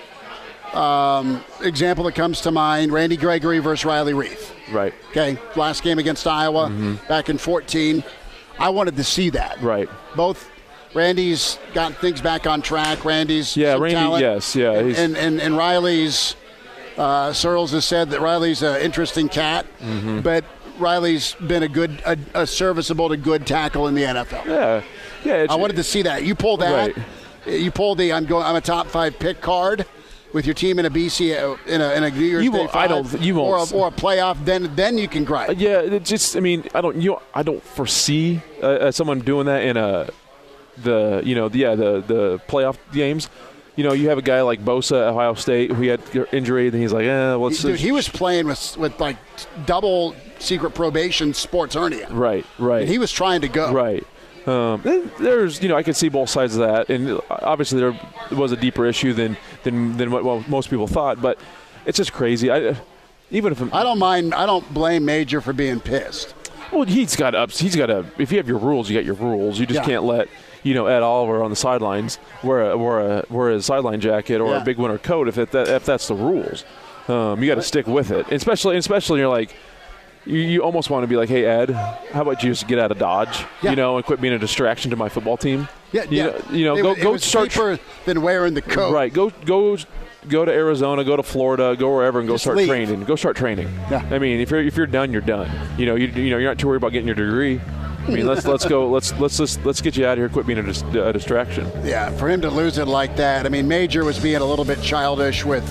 Example that comes to mind, Randy Gregory versus Riley Reith. Right. Okay, last game against Iowa back in 2014. I wanted to see that. Right. Both Randy's got things back on track. Randy's Randy, talent. yes, yeah. And Riley's Searles has said that Riley's an interesting cat, but Riley's been a serviceable to good tackle in the NFL. Yeah. I wanted to see that. You pull that. Right. You pull the I'm a top 5 pick card with your team in a BC in a New Year's Day 5 or a playoff, then you can grind. Yeah, it's just, I mean, I don't foresee someone doing that in the playoff games. You know, you have a guy like Bosa at Ohio State who had injury, and he's like, he was playing with like double secret probation sports hernia. Right. And he was trying to go. Right. There's, I could see both sides of that, and obviously there was a deeper issue than what most people thought, but it's just crazy. I don't blame Major for being pissed. Well, he's got to. If you have your rules, you got your rules. You just can't let Ed Oliver on the sidelines wear a sideline jacket or a big winter coat if that's the rules. You got to stick with it, especially you're like. You almost want to be like, hey, Ed, how about you just get out of Dodge, and quit being a distraction to my football team? Go start cheaper than wearing the coat. Right. Go to Arizona, go to Florida, go wherever, and start training. Go start training. Yeah. I mean, if you're done, you're done. You're not too worried about getting your degree. I mean, let's go. Let's get you out of here. Quit being a distraction. Yeah. For him to lose it like that, I mean, Major was being a little bit childish with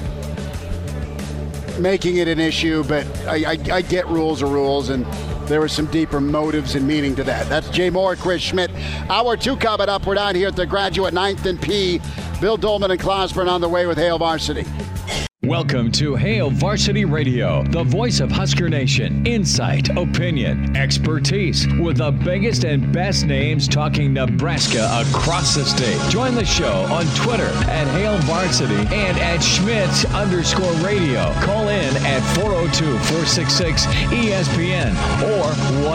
making it an issue, but I get rules are rules, and there were some deeper motives and meaning to that. That's Jay Moore, Chris Schmidt. Hour 2 coming up. We're down here at the Graduate 9th and P. Bill Dolman and Clausburn on the way with Hail Varsity. Welcome to Hail Varsity Radio, the voice of Husker Nation. Insight, opinion, expertise, with the biggest and best names talking Nebraska across the state. Join the show on Twitter at Hail Varsity and at Schmidt_radio. Call in at 402-466-ESPN or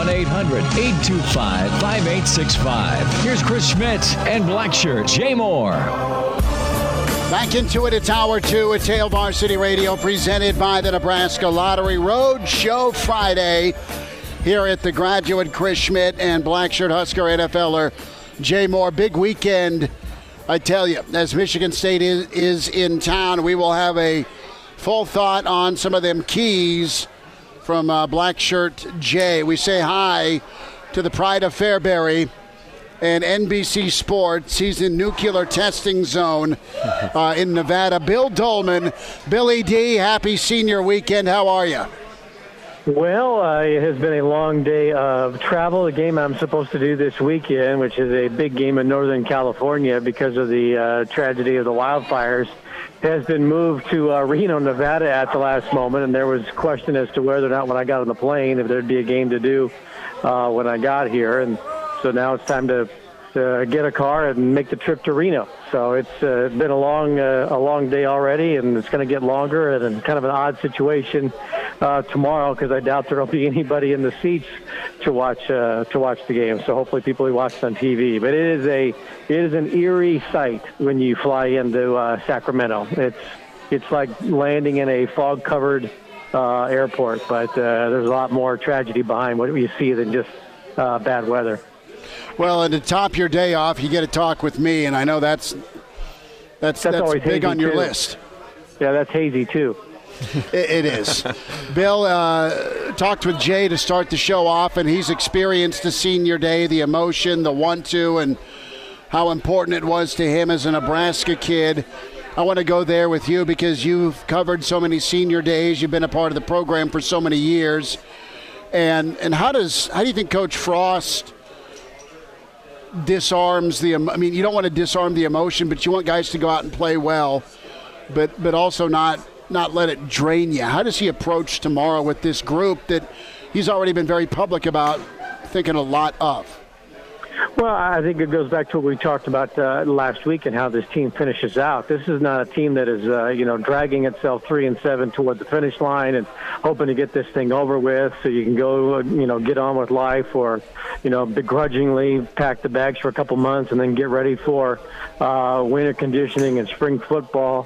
1-800-825-5865. Here's Chris Schmidt and Blackshirt Jay Moore. Back into it. It's Hour 2 at Hail Varsity Radio, presented by the Nebraska Lottery. Road Show Friday here at the Graduate. Chris Schmidt and Blackshirt Husker NFLer Jay Moore. Big weekend, I tell you. As Michigan State is in town, we will have a full thought on some of them keys from Blackshirt Jay. We say hi to the pride of Fairbury and NBC Sports. He's in nuclear testing zone in Nevada. Bill Dolman. Billy D, happy senior weekend. How are you? Well, it has been a long day of travel. The game I'm supposed to do this weekend, which is a big game in Northern California because of the tragedy of the wildfires, has been moved to Reno, Nevada at the last moment. And there was question as to whether or not when I got on the plane, if there'd be a game to do when I got here. And so now it's time to get a car and make the trip to Reno. So it's been a long day already, and it's going to get longer. And kind of an odd situation tomorrow because I doubt there'll be anybody in the seats to watch the game. So hopefully people will watch it on TV. But it is an eerie sight when you fly into Sacramento. It's like landing in a fog-covered airport. But there's a lot more tragedy behind what you see than just bad weather. Well, and to top your day off, you get to talk with me, and I know that's always big on your too. list. Yeah, that's hazy too. It is. Bill talked with Jay to start the show off, and he's experienced the senior day, the emotion, the want-to, and how important it was to him as a Nebraska kid. I want to go there with you because you've covered so many senior days. You've been a part of the program for so many years. And how do you think Coach Frost disarms you don't want to disarm the emotion, but you want guys to go out and play well, but also not let it drain you. How does he approach tomorrow with this group that he's already been very public about thinking a lot of? Well, I think it goes back to what we talked about last week and how this team finishes out. This is not a team that is, dragging itself 3-7 toward the finish line and hoping to get this thing over with so you can go, get on with life, or, begrudgingly pack the bags for a couple months and then get ready for winter conditioning and spring football.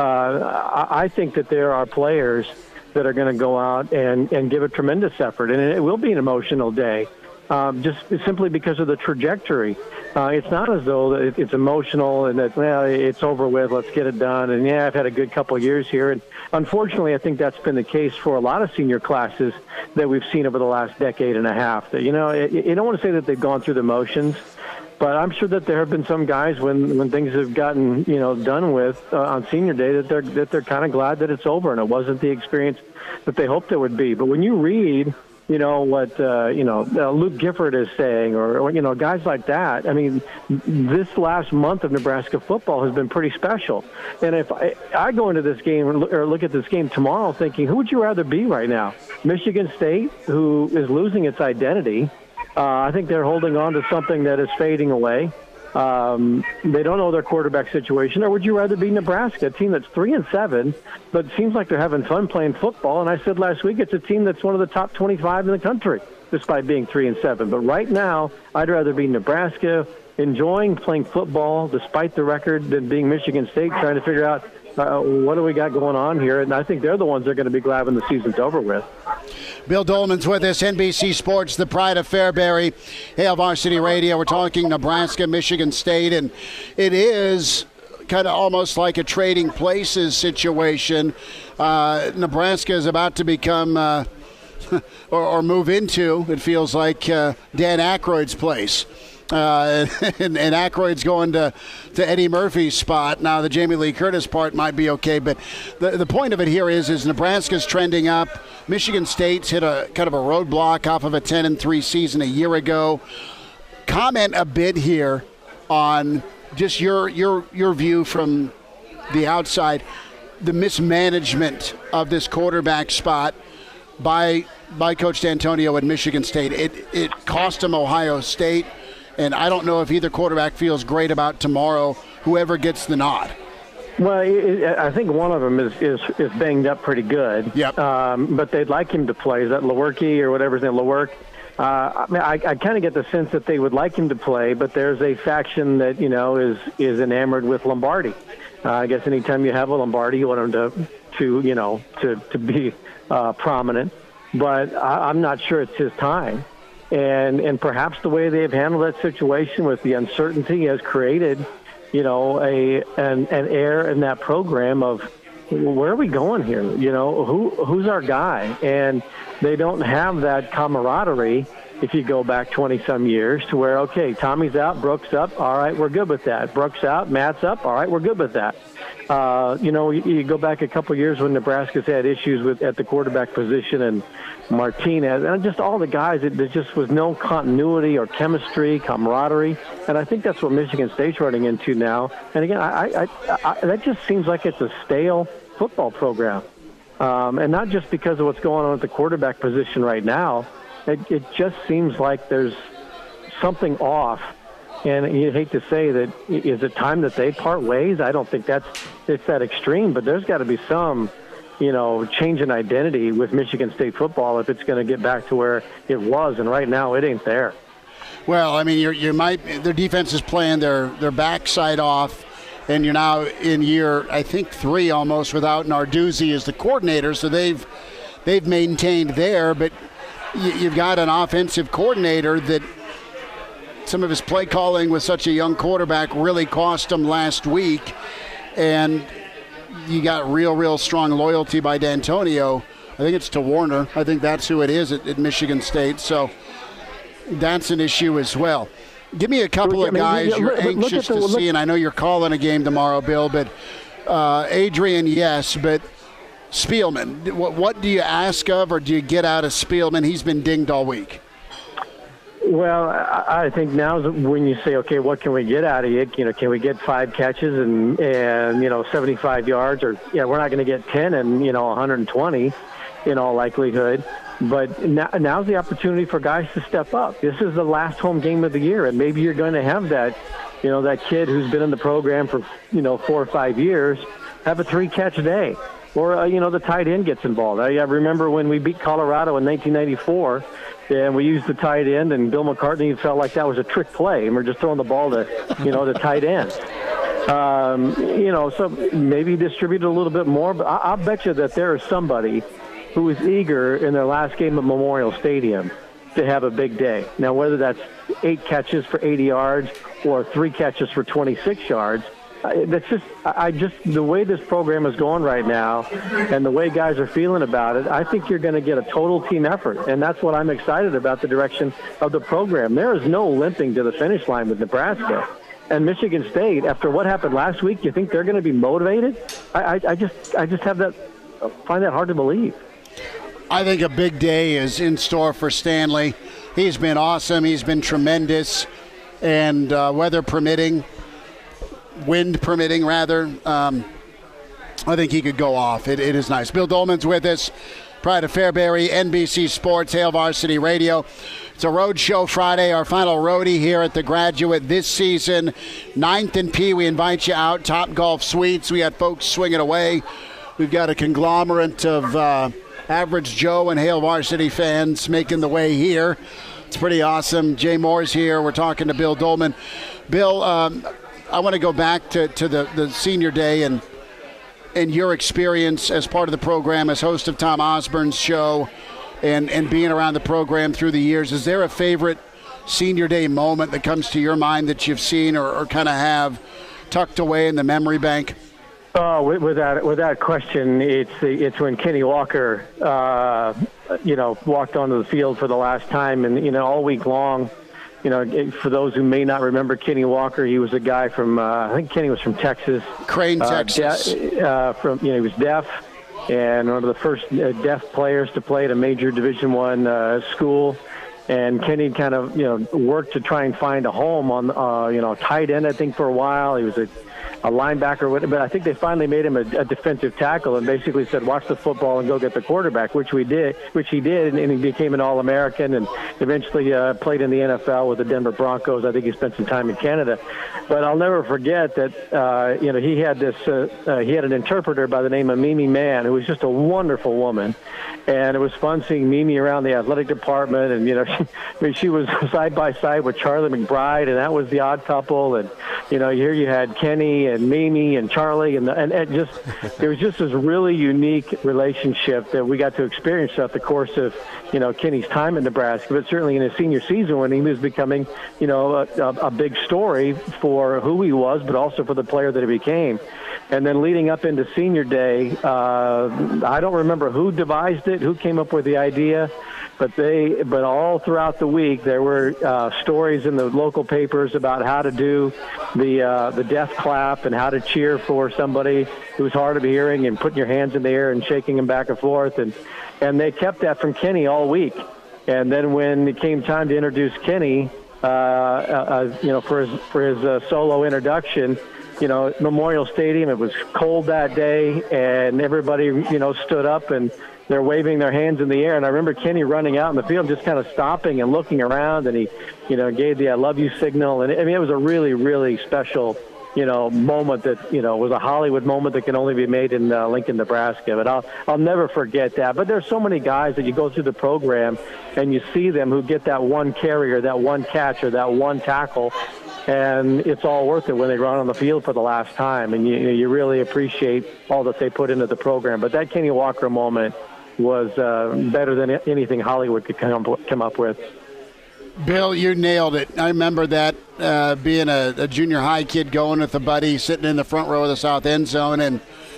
I think that there are players that are going to go out and give a tremendous effort, and it will be an emotional day. Just simply because of the trajectory. It's not as though it's emotional and that, it's over with, let's get it done. And, I've had a good couple of years here. And unfortunately, I think that's been the case for a lot of senior classes that we've seen over the last decade and a half. That, you don't want to say that they've gone through the motions, but I'm sure that there have been some guys when things have gotten, done with on senior day that they're kind of glad that it's over and it wasn't the experience that they hoped it would be. But when you read what Luke Gifford is saying, or guys like that. I mean, this last month of Nebraska football has been pretty special. And if I go into this game or look at this game tomorrow thinking, who would you rather be right now? Michigan State, who is losing its identity. I think they're holding on to something that is fading away. They don't know their quarterback situation. Or would you rather be Nebraska, a team that's 3-7, but it seems like they're having fun playing football? And I said last week it's a team that's one of the top 25 in the country, despite being 3-7. But right now, I'd rather be Nebraska, enjoying playing football despite the record, than being Michigan State, trying to figure out what do we got going on here. And I think they're the ones that are going to be glad when the season's over with. Bill Dolman's with us, NBC Sports, the pride of Fairbury, Hail Varsity Radio. We're talking Nebraska, Michigan State, and it is kind of almost like a trading places situation. Nebraska is about to become or move into, it feels like, Dan Aykroyd's place. And Aykroyd's going to Eddie Murphy's spot. Now, the Jamie Lee Curtis part might be okay, but the point of it here is Nebraska's trending up. Michigan State's hit a kind of a roadblock off of a 10-3 season a year ago. Comment a bit here on just your view from the outside, the mismanagement of this quarterback spot by Coach D'Antonio at Michigan State. It cost him Ohio State. And I don't know if either quarterback feels great about tomorrow, whoever gets the nod. Well, I think one of them is banged up pretty good. Yep. But they'd like him to play. Is that Lewerke or whatever his name, Lewerke? I kind of get the sense that they would like him to play, but there's a faction that, is enamored with Lombardi. I guess anytime you have a Lombardi, you want him to be prominent. But I'm not sure it's his time. And perhaps the way they've handled that situation with the uncertainty has created, an air in that program of where are we going here? Who's our guy? And they don't have that camaraderie if you go back 20-some years to where, okay, Tommy's out, Brooks up, all right, we're good with that. Brooks out, Matt's up, all right, we're good with that. You go back a couple years when Nebraska's had issues at the quarterback position and Martinez and just all the guys. There just was no continuity or chemistry, camaraderie, and I think that's what Michigan State's running into now. And again, I that just seems like it's a stale football program, and not just because of what's going on at the quarterback position right now. It just seems like there's something off. And you hate to say that, is it time that they part ways? I don't think it's that extreme, but there's got to be some, change in identity with Michigan State football if it's going to get back to where it was, and right now it ain't there. Well, I mean, their defense is playing their backside off, and you're now in year, I think, 3 almost without Narduzzi as the coordinator, so they've maintained there, but you've got an offensive coordinator that some of his play calling with such a young quarterback really cost him last week. And you got real strong loyalty by D'Antonio. I think it's to Warner. I think that's who it is at Michigan State. So that's an issue as well. Give me a couple of guys you're anxious to see, and I know you're calling a game tomorrow, Bill, but Adrian, yes, but Spielman, what do you ask of or do you get out of Spielman? He's been dinged all week. Well, I think now is when you say, okay, what can we get out of you? Can we get 5 catches and 75 yards? Or, we're not going to get 10 and, 120 in all likelihood. But now's the opportunity for guys to step up. This is the last home game of the year, and maybe you're going to have that, that kid who's been in the program for, 4 or 5 years have a 3-catch day. Or, the tight end gets involved. I remember when we beat Colorado in 1994, and we used the tight end, and Bill McCartney felt like that was a trick play, and we're just throwing the ball to, the tight end. So maybe distribute a little bit more, but I'll bet you that there is somebody who is eager in their last game at Memorial Stadium to have a big day. Now, whether that's 8 catches for 80 yards or 3 catches for 26 yards, that's just the way this program is going right now and the way guys are feeling about it, I think you're going to get a total team effort, and that's what I'm excited about, the direction of the program. There is no limping to the finish line with Nebraska. And Michigan State, after what happened last week, you think they're going to be motivated? I just find that hard to believe. I think a big day is in store for Stanley. He's been awesome. He's been tremendous. And weather permitting, wind permitting, rather, I think he could go off. It is nice. Bill Dolman's with us. Pride of Fairbury, NBC Sports, Hail Varsity Radio. It's a road show Friday, our final roadie here at the Graduate this season. 9th and P, we invite you out. Top Golf Suites. We got folks swinging away. We've got a conglomerate of Average Joe and Hail Varsity fans making the way here. It's pretty awesome. Jay Moore's here. We're talking to Bill Dolman. Bill, I want to go back to the senior day and your experience as part of the program, as host of Tom Osborne's show, and being around the program through the years. Is there a favorite senior day moment that comes to your mind that you've seen or kind of have tucked away in the memory bank? Oh, without question, it's when Kenny Walker, walked onto the field for the last time, and all week long. For those who may not remember Kenny Walker, he was a guy from I think Kenny was from Texas, Crane, Texas. He was deaf, and one of the first deaf players to play at a major Division I school. And Kenny kind of worked to try and find a home on tight end, I think, for a while. He was a linebacker, but I think they finally made him a defensive tackle and basically said, watch the football and go get the quarterback, which he did, and he became an All-American and eventually played in the NFL with the Denver Broncos. I think he spent some time in Canada. But I'll never forget that, he had he had an interpreter by the name of Mimi Mann, who was just a wonderful woman. And it was fun seeing Mimi around the athletic department, and she was side by side with Charlie McBride, and that was the odd couple. And here you had Kenny and Mimi and Charlie, and it was just this really unique relationship that we got to experience throughout the course of Kenny's time in Nebraska, but certainly in his senior season when he was becoming a big story for who he was, but also for the player that he became. And then leading up into senior day, I don't remember who devised it, who came up with the idea, but all throughout the week there were stories in the local papers about how to do the death clap and how to cheer for somebody who's hard of hearing and putting your hands in the air and shaking them back and forth, and they kept that from Kenny all week. And then when it came time to introduce Kenny, for his solo introduction. Memorial Stadium, it was cold that day, and everybody, stood up, and they're waving their hands in the air. And I remember Kenny running out in the field, just kind of stopping and looking around, and he, gave the I love you signal. And it was a really, really special, moment that, was a Hollywood moment that can only be made in Lincoln, Nebraska. But I'll never forget that. But there's so many guys that you go through the program, and you see them who get that one carry or that one catch or that one tackle, and it's all worth it when they run on the field for the last time. And you really appreciate all that they put into the program. But that Kenny Walker moment was better than anything Hollywood could come up with. Bill, you nailed it. I remember that being a junior high kid going with a buddy, sitting in the front row of the south end zone, and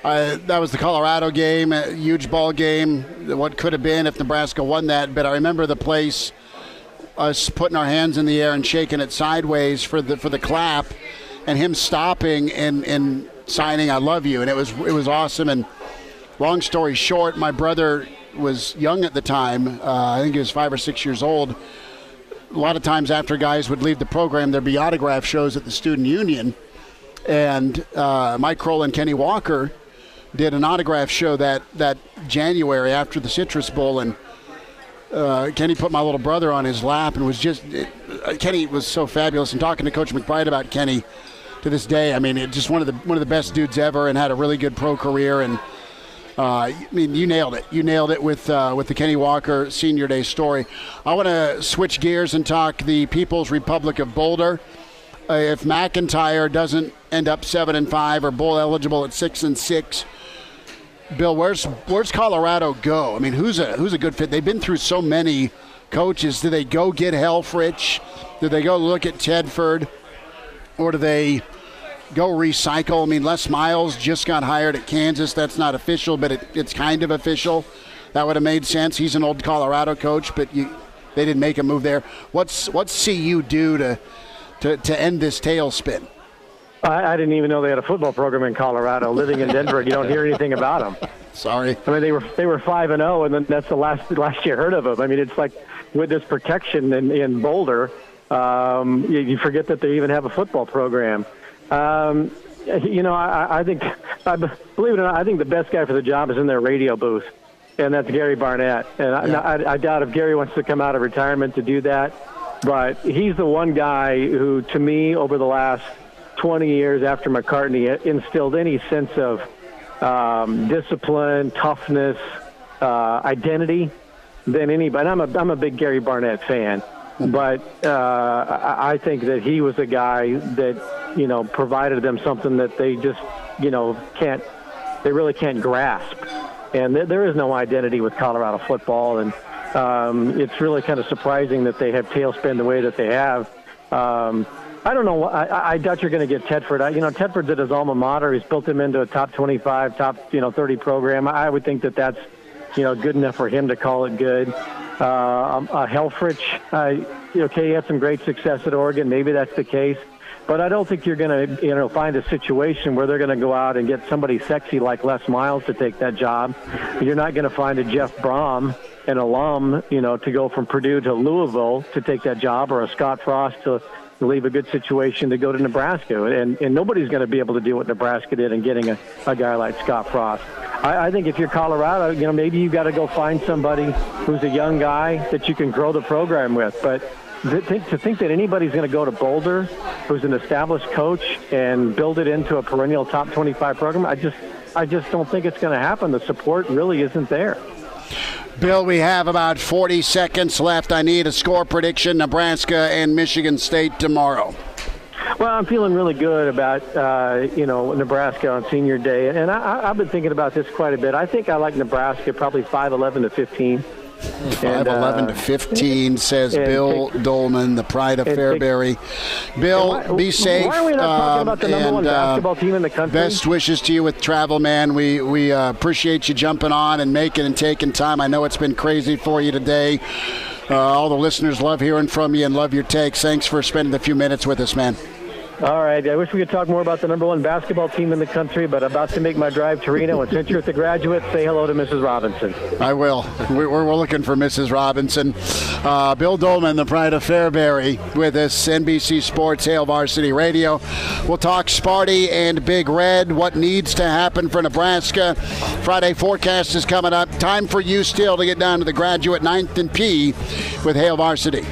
That was the Colorado game, a huge ball game. What could have been if Nebraska won that. But I remember the place, us putting our hands in the air and shaking it sideways for the clap, and him stopping and signing "I love you," and it was awesome. And long story short, my brother was young at the time. I think he was 5 or 6 years old. A lot of times after guys would leave the program, there'd be autograph shows at the Student Union, and Mike Kroll and Kenny Walker did an autograph show that January after the Citrus Bowl, and Kenny put my little brother on his lap, and was Kenny was so fabulous. And talking to Coach McBride about Kenny to this day, I mean, just one of the best dudes ever, and had a really good pro career. And I mean, you nailed it. You nailed it with the Kenny Walker Senior Day story. I want to switch gears and talk the People's Republic of Boulder. If McIntyre doesn't end up 7-5 or bowl eligible at 6-6. Bill, where's Colorado go? I mean, who's a good fit? They've been through so many coaches. Do they go get Helfrich? Do they go look at Tedford? Or do they go recycle? I mean, Les Miles just got hired at Kansas. That's not official, but it's kind of official. That would have made sense. He's an old Colorado coach, but they didn't make a move there. What's CU do to end this tailspin? I didn't even know they had a football program in Colorado. Living in Denver, you don't hear anything about them. Sorry. I mean, they were 5-0, and then that's the last you heard of them. I mean, it's like with this protection in Boulder, you forget that they even have a football program. I think, believe it or not, I think the best guy for the job is in their radio booth, and that's Gary Barnett. And I doubt if Gary wants to come out of retirement to do that, but he's the one guy who, to me, over the last 20 years after McCartney, instilled any sense of discipline, toughness, identity than anybody. I'm a big Gary Barnett fan, but I think that he was a guy that provided them something that they just they really can't grasp. And there is no identity with Colorado football, and it's really kind of surprising that they have tailspin the way that they have. I don't know. I doubt you're going to get Tedford. Tedford's at his alma mater. He's built him into a top 25, top 30 program. I would think that that's good enough for him to call it good. Helfrich, he had some great success at Oregon. Maybe that's the case. But I don't think you're going to find a situation where they're going to go out and get somebody sexy like Les Miles to take that job. You're not going to find a Jeff Brom, an alum, to go from Purdue to Louisville to take that job, or a Scott Frost to leave a good situation to go to Nebraska. And nobody's going to be able to do what Nebraska did in getting a guy like Scott Frost. I think if you're Colorado, maybe you got to go find somebody who's a young guy that you can grow the program with. But to think that anybody's going to go to Boulder, who's an established coach, and build it into a perennial top 25 program, I just don't think it's going to happen. The support really isn't there. Bill, we have about 40 seconds left. I need a score prediction, Nebraska and Michigan State tomorrow. Well, I'm feeling really good about, Nebraska on Senior Day. And I've been thinking about this quite a bit. I think I like Nebraska probably 5-11-15. 5-11-15, says Bill Dolman, the pride of Fairbury. Bill, be safe. Why are we not talking about the number one basketball team in the country? Best wishes to you with travel, man. We appreciate you jumping on and making and taking time. I know it's been crazy for you today. All the listeners love hearing from you and love your takes. Thanks for spending a few minutes with us, man. All right. I wish we could talk more about the number one basketball team in the country, but about to make my drive to Reno. And since you're at the Graduate, say hello to Mrs. Robinson. I will. We're looking for Mrs. Robinson. Bill Dolman, the pride of Fairbury, with us, NBC Sports, Hail Varsity Radio. We'll talk Sparty and Big Red, what needs to happen for Nebraska. Friday forecast is coming up. Time for you still to get down to the Graduate, 9th and P with Hail Varsity.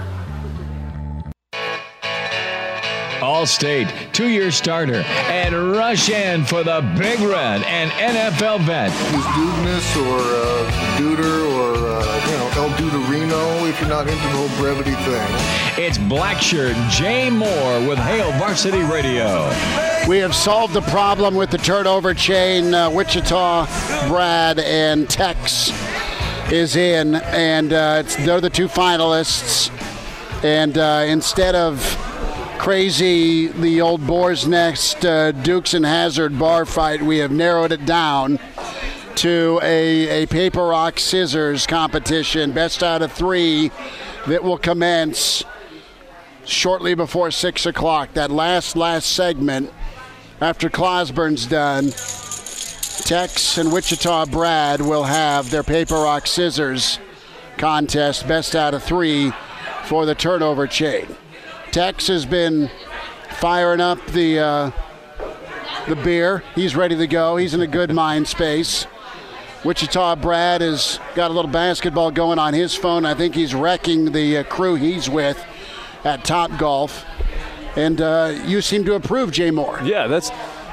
All-State, 2-year starter, and rush in for the Big Red and NFL vet. Who's Dudeness or Duder or, El Duderino if you're not into the whole brevity thing. It's Blackshirt Jay Moore with Hail Varsity Radio. We have solved the problem with the turnover chain. Wichita, Brad, and Tex is in, and they're the two finalists. And instead of crazy, the old Boar's Nest Dukes and Hazard bar fight, we have narrowed it down to a paper, rock, scissors competition, best out of 3, that will commence shortly before 6 o'clock. That last segment, after Clausburn's done, Tex and Wichita Brad will have their paper, rock, scissors contest, best out of 3 for the turnover chain. Tex has been firing up the beer. He's ready to go. He's in a good mind space. Wichita Brad has got a little basketball going on his phone. I think he's wrecking the crew he's with at Topgolf. And you seem to approve, Jay Moore. Yeah, that's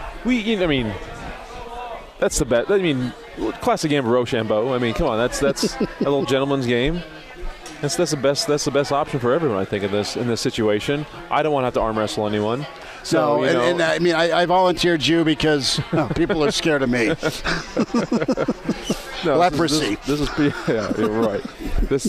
the bet. I mean, classic game of Rochambeau. I mean, come on, that's a little gentleman's game. That's the best option for everyone, I think, in this situation. I don't want to have to arm wrestle anyone. So, and I mean, I volunteered you because people are scared of me. Leprosy. This is yeah, you're right. This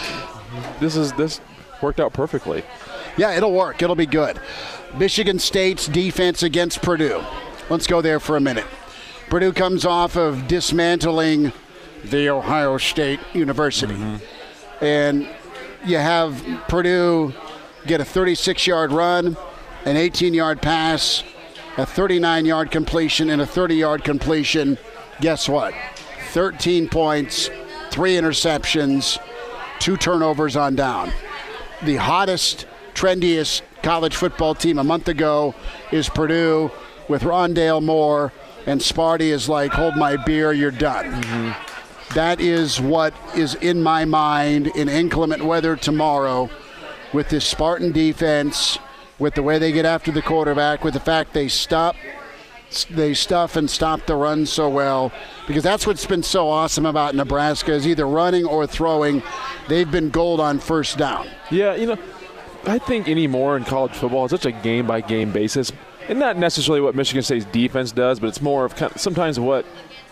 worked out perfectly. Yeah, it'll work. It'll be good. Michigan State's defense against Purdue. Let's go there for a minute. Purdue comes off of dismantling the Ohio State University. And you have Purdue get a 36-yard run, an 18-yard pass, a 39-yard completion, and a 30-yard completion. Guess what? 13 points, 3 interceptions, 2 turnovers on down. The hottest, trendiest college football team a month ago is Purdue with Rondale Moore, and Sparty is like, hold my beer, you're done. That is what is in my mind in inclement weather tomorrow with this Spartan defense, with the way they get after the quarterback, with the fact they stuff and stop the run so well, because that's what's been so awesome about Nebraska is either running or throwing. They've been gold on first down. Yeah, I think anymore in college football, it's such a game-by-game basis. And not necessarily what Michigan State's defense does, but it's more of sometimes what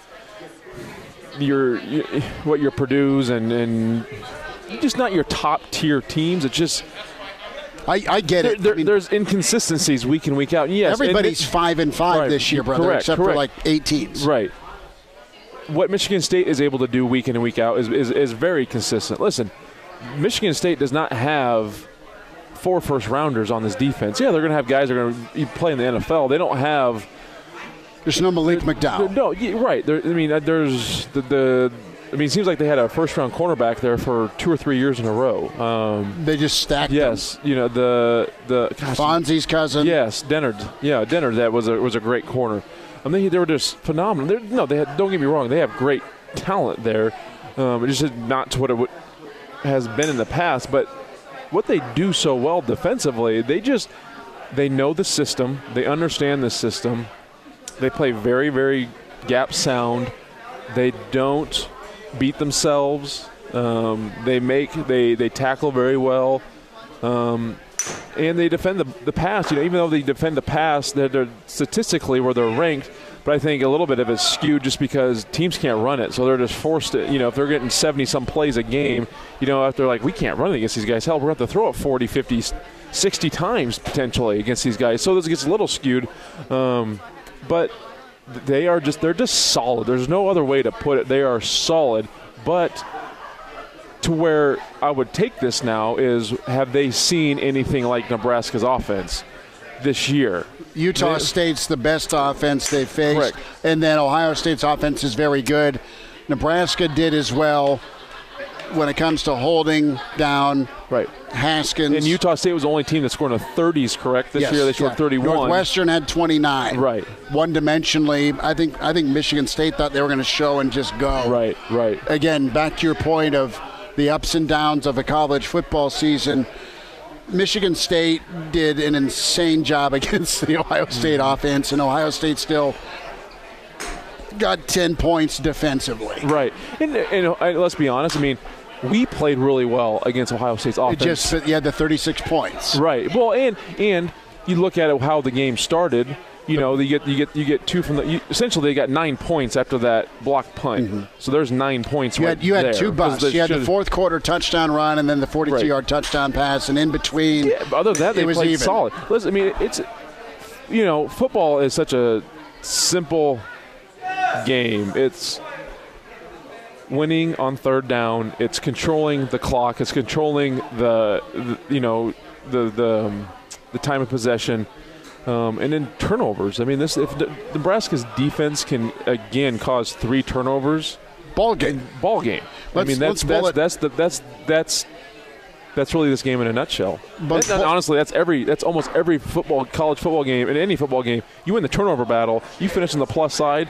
your Purdue's and just not your top-tier teams. It's just I get it. There's inconsistencies week in, week out. Yes, everybody's 5-5 this year, brother, except for like 8 teams. Right. What Michigan State is able to do week in and week out is very consistent. Listen, Michigan State does not have 4 first-rounders on this defense. Yeah, they're going to have guys that are going to play in the NFL. They don't have – there's no Malik McDowell. No, right. There's it seems like they had a first-round cornerback there for 2 or 3 years in a row. They just stacked them. Yes, Fonzie's cousin. Yes, Dennard. Yeah, Dennard. That was a great corner. They were just phenomenal. Don't get me wrong. They have great talent there. It just is not to what it has been in the past. But what they do so well defensively, they know the system. They understand the system. They play very, very gap sound. They don't beat themselves. They tackle very well, and they defend the pass. Even though they defend the pass, they're statistically where they're ranked. But I think a little bit of it's skewed just because teams can't run it, so they're just forced to. If they're getting 70-some plays a game, if they're like, we can't run it against these guys. Hell, we're going to have to throw it 40, 50, 60 times potentially against these guys. So this gets a little skewed. But they're just solid. There's no other way to put it. They are solid. But to where I would take this now is, have they seen anything like Nebraska's offense this year? Utah State's the best offense they've faced. Correct. And then Ohio State's offense is very good. Nebraska did as well when it comes to holding down Haskins. And Utah State was the only team that scored in the 30s, correct? This year they scored 31. Northwestern had 29. Right. One-dimensionally. I think Michigan State thought they were going to show and just go. Right. Again, back to your point of the ups and downs of a college football season. Michigan State did an insane job against the Ohio State offense, and Ohio State still got 10 points defensively. Right. And let's be honest, we played really well against Ohio State's offense. You had the 36 points. Right. Well, and you look at how the game started. You know, you get 2 from the. Essentially, they got 9 points after that block punt. Mm-hmm. So there's 9 points. You had 2 busts. You had the fourth quarter touchdown run, and then the 42-yard touchdown pass, and in between. Yeah, but other than that, they played even. solid. Listen, I mean, it's football is such a simple game. It's winning on third down. It's controlling the clock. It's controlling the time of possession. And then turnovers. I mean, if Nebraska's defense can again cause 3 turnovers, ball game. I mean, that's really this game in a nutshell. Honestly, that's almost every college football game, and any football game. You win the turnover battle, you finish on the plus side.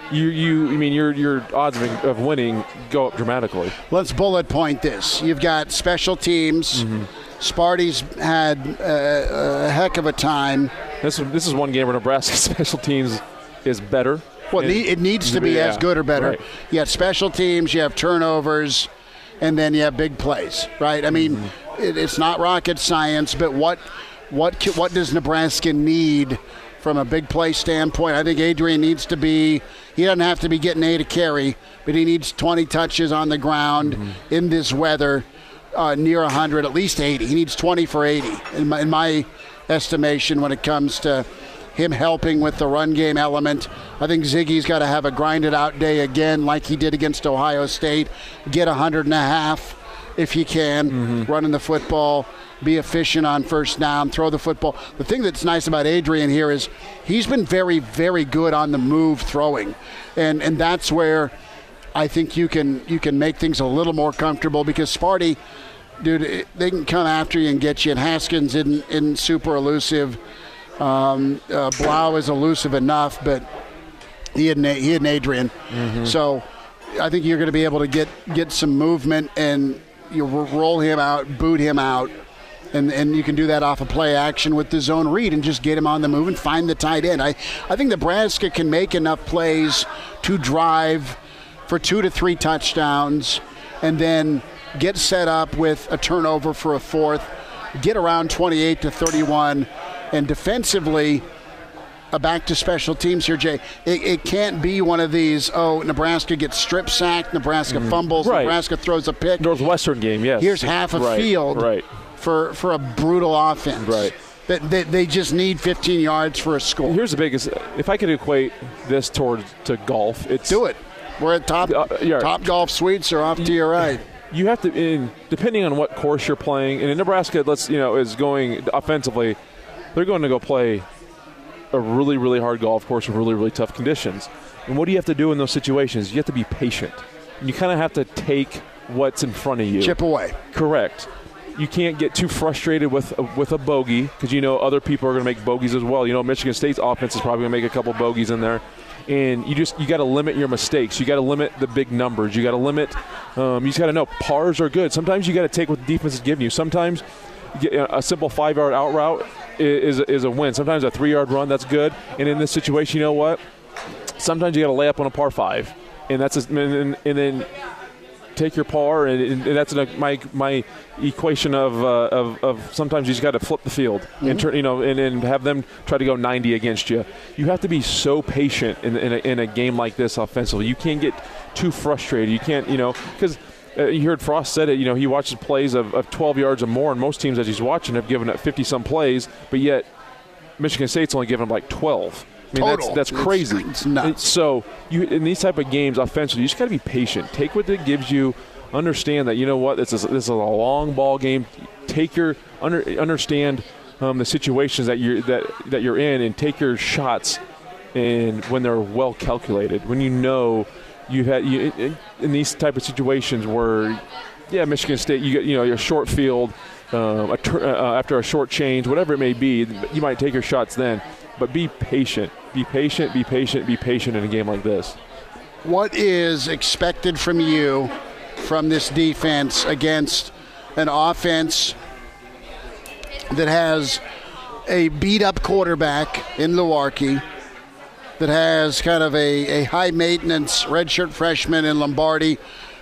Your odds of winning go up dramatically. Let's bullet point this. You've got special teams. Mm-hmm. Sparty's had a heck of a time. This is one game where Nebraska special teams is better. Well, it needs to be as good or better. Right. You have special teams, you have turnovers, and then you have big plays, right? I mean, it's not rocket science, but what does Nebraska need from a big play standpoint? I think Adrian needs to be – he doesn't have to be getting 8 a carry, but he needs 20 touches on the ground in this weather. Near 100, at least 80. He needs 20 for 80 in my estimation when it comes to him helping with the run game element. I think Ziggy's got to have a grinded-out day again like he did against Ohio State. Get 100.5 if you can, running the football, be efficient on first down, throw the football. The thing that's nice about Adrian here is he's been very, very good on the move throwing, and that's where I think you can make things a little more comfortable because Sparty, dude, they can come after you and get you. And Haskins isn't super elusive. Blau is elusive enough, but he and Adrian. So I think you're going to be able to get some movement and you roll him out, boot him out, and you can do that off of play action with the zone read and just get him on the move and find the tight end. I think Nebraska can make enough plays to drive for 2 to 3 touchdowns, and then get set up with a turnover for a fourth, get around 28 to 31, and defensively, back to special teams here, Jay. It can't be one of these, Nebraska gets strip sacked, Nebraska fumbles, Nebraska throws a pick. Northwestern game, yes. Here's half a field for a brutal offense. Right. They just need 15 yards for a score. Here's the biggest. If I could equate this to golf, it's do it. We're at top golf suites or off to your right. You have to, depending on what course you're playing, and in Nebraska, is going offensively, they're going to go play a really, really hard golf course with really, really tough conditions. And what do you have to do in those situations? You have to be patient. And you kind of have to take what's in front of you. Chip away. Correct. You can't get too frustrated with a bogey because other people are going to make bogeys as well. Michigan State's offense is probably going to make a couple bogeys in there. And you got to limit your mistakes. You got to limit the big numbers. You got to limit. You just got to know pars are good. Sometimes you got to take what the defense is giving you. Sometimes a simple 5-yard out route is a win. Sometimes a 3-yard run, that's good. And in this situation, you know what? Sometimes you got to lay up on a par 5, and and then take your par, and that's my equation of sometimes you just got to flip the field and turn, and have them try to go 90 against you. You have to be so patient in a game like this offensively. You can't get too frustrated. You can't, because you heard Frost said it. He watches plays of 12 yards or more, and most teams that he's watching have given up 50-some plays, but yet Michigan State's only given them like 12. I mean, that's crazy. It's nuts. So in these type of games, offensively, you just got to be patient. Take what it gives you. Understand that this is a long ball game. Understand the situations that you're in, and take your shots. And when they're well calculated, when you had in these type of situations where, Michigan State, you get your short field after a short change, whatever it may be, you might take your shots then. But be patient. Be patient, be patient, be patient in a game like this. What is expected from you from this defense against an offense that has a beat-up quarterback in Lewarke, that has kind of a high-maintenance redshirt freshman in Lombardi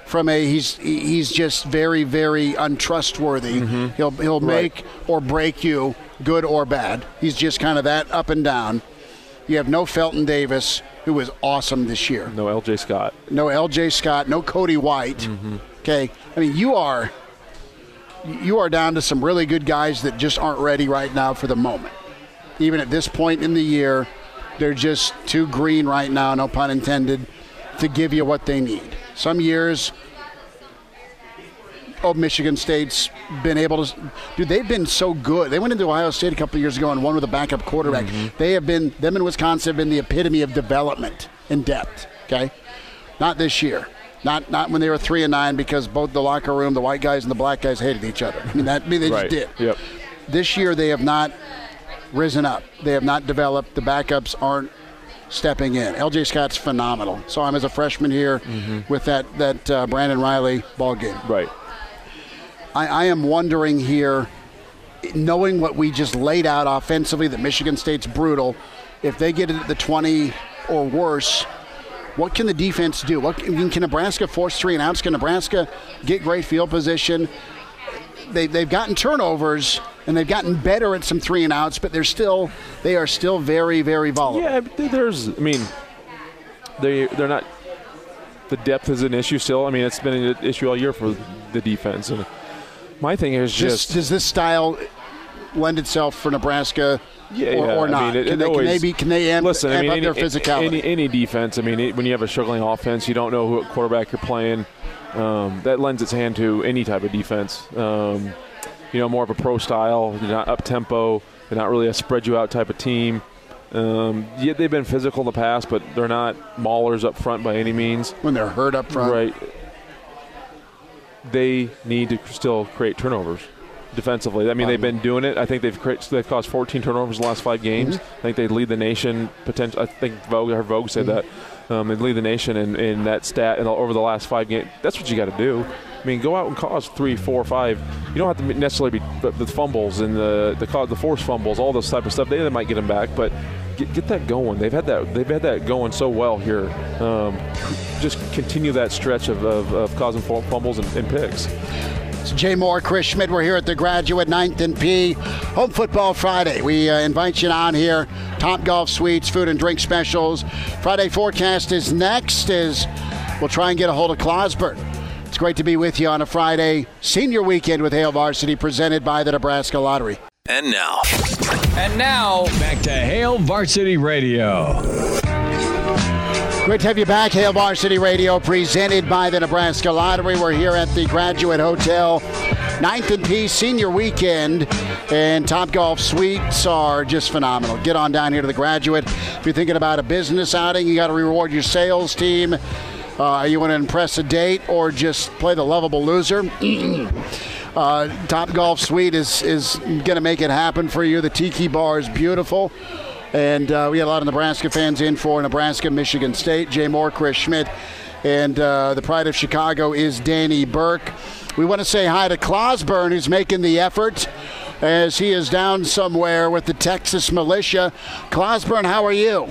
he's just very, very untrustworthy. He'll make or break you, good or bad. He's just kind of that up and down. You have no Felton Davis, who was awesome this year. No L.J. Scott. No L.J. Scott. No Cody White. Okay, I mean, you are down to some really good guys that just aren't ready right now for the moment. Even at this point in the year, they're just too green right now, no pun intended, to give you what they need. Some years, Michigan State's been able to – dude, they've been so good. They went into Ohio State a couple of years ago and won with a backup quarterback. They have been – them in Wisconsin have been the epitome of development and depth, okay? Not this year. Not when they were 3-9 because both the locker room, the white guys and the black guys hated each other. I mean, they just did. Yep. This year they have not risen up. They have not developed. The backups aren't stepping in. L.J. Scott's phenomenal. Saw him as a freshman here with that Brandon Riley ball game. Right. I am wondering here, knowing what we just laid out offensively, that Michigan State's brutal, if they get it at the 20 or worse, what can the defense do? Can Nebraska force 3 and outs? Can Nebraska get great field position? They've gotten turnovers and they've gotten better at some 3 and outs, but they are still very, very volatile. Yeah, they're not. The depth is an issue still. I mean, it's been an issue all year for the defense. And my thing is just does this style lend itself for Nebraska? Or not? I mean, can they amp up their physicality? Any defense. I mean, when you have a struggling offense, you don't know what quarterback you're playing. That lends its hand to any type of defense. More of a pro style. You're not up tempo. They're not really a spread you out type of team. They've been physical in the past, but they're not maulers up front by any means. When they're hurt up front, right? They need to still create turnovers. Defensively, I mean, they've been doing it. I think they've caused 14 turnovers in the last 5 games. I think they lead the nation. I think Vogue said that they lead the nation in that stat over the last 5 games. That's what you got to do. I mean, go out and cause 3, 4, 5. You don't have to necessarily be the fumbles and the forced fumbles, all this type of stuff. They might get them back, but get that going. They've had that going so well here. Just continue that stretch of causing fumbles and picks. It's Jay Moore, Chris Schmidt. We're here at the Graduate 9th and P. Home Football Friday. We invite you on here. Top Golf Suites, food and drink specials. Friday forecast is next as we'll try and get a hold of Clausburn. It's great to be with you on a Friday. Senior weekend with Hail Varsity presented by the Nebraska Lottery. And now, back to Hail Varsity Radio. Great to have you back. Hail Varsity Radio presented by the Nebraska Lottery. We're here at the Graduate Hotel. 9th and P Senior Weekend, and Top Golf Suites are just phenomenal. Get on down here to the Graduate. If you're thinking about a business outing, you got to reward your sales team. You want to impress a date or just play the lovable loser? Top Golf Suite is going to make it happen for you. The Tiki Bar is beautiful. And we had a lot of Nebraska fans in for Nebraska, Michigan State. Jay Moore, Chris Schmidt. And the pride of Chicago is Danny Burke. We want to say hi to Clausburn, who's making the effort as he is down somewhere with the Texas militia. Clausburn, how are you?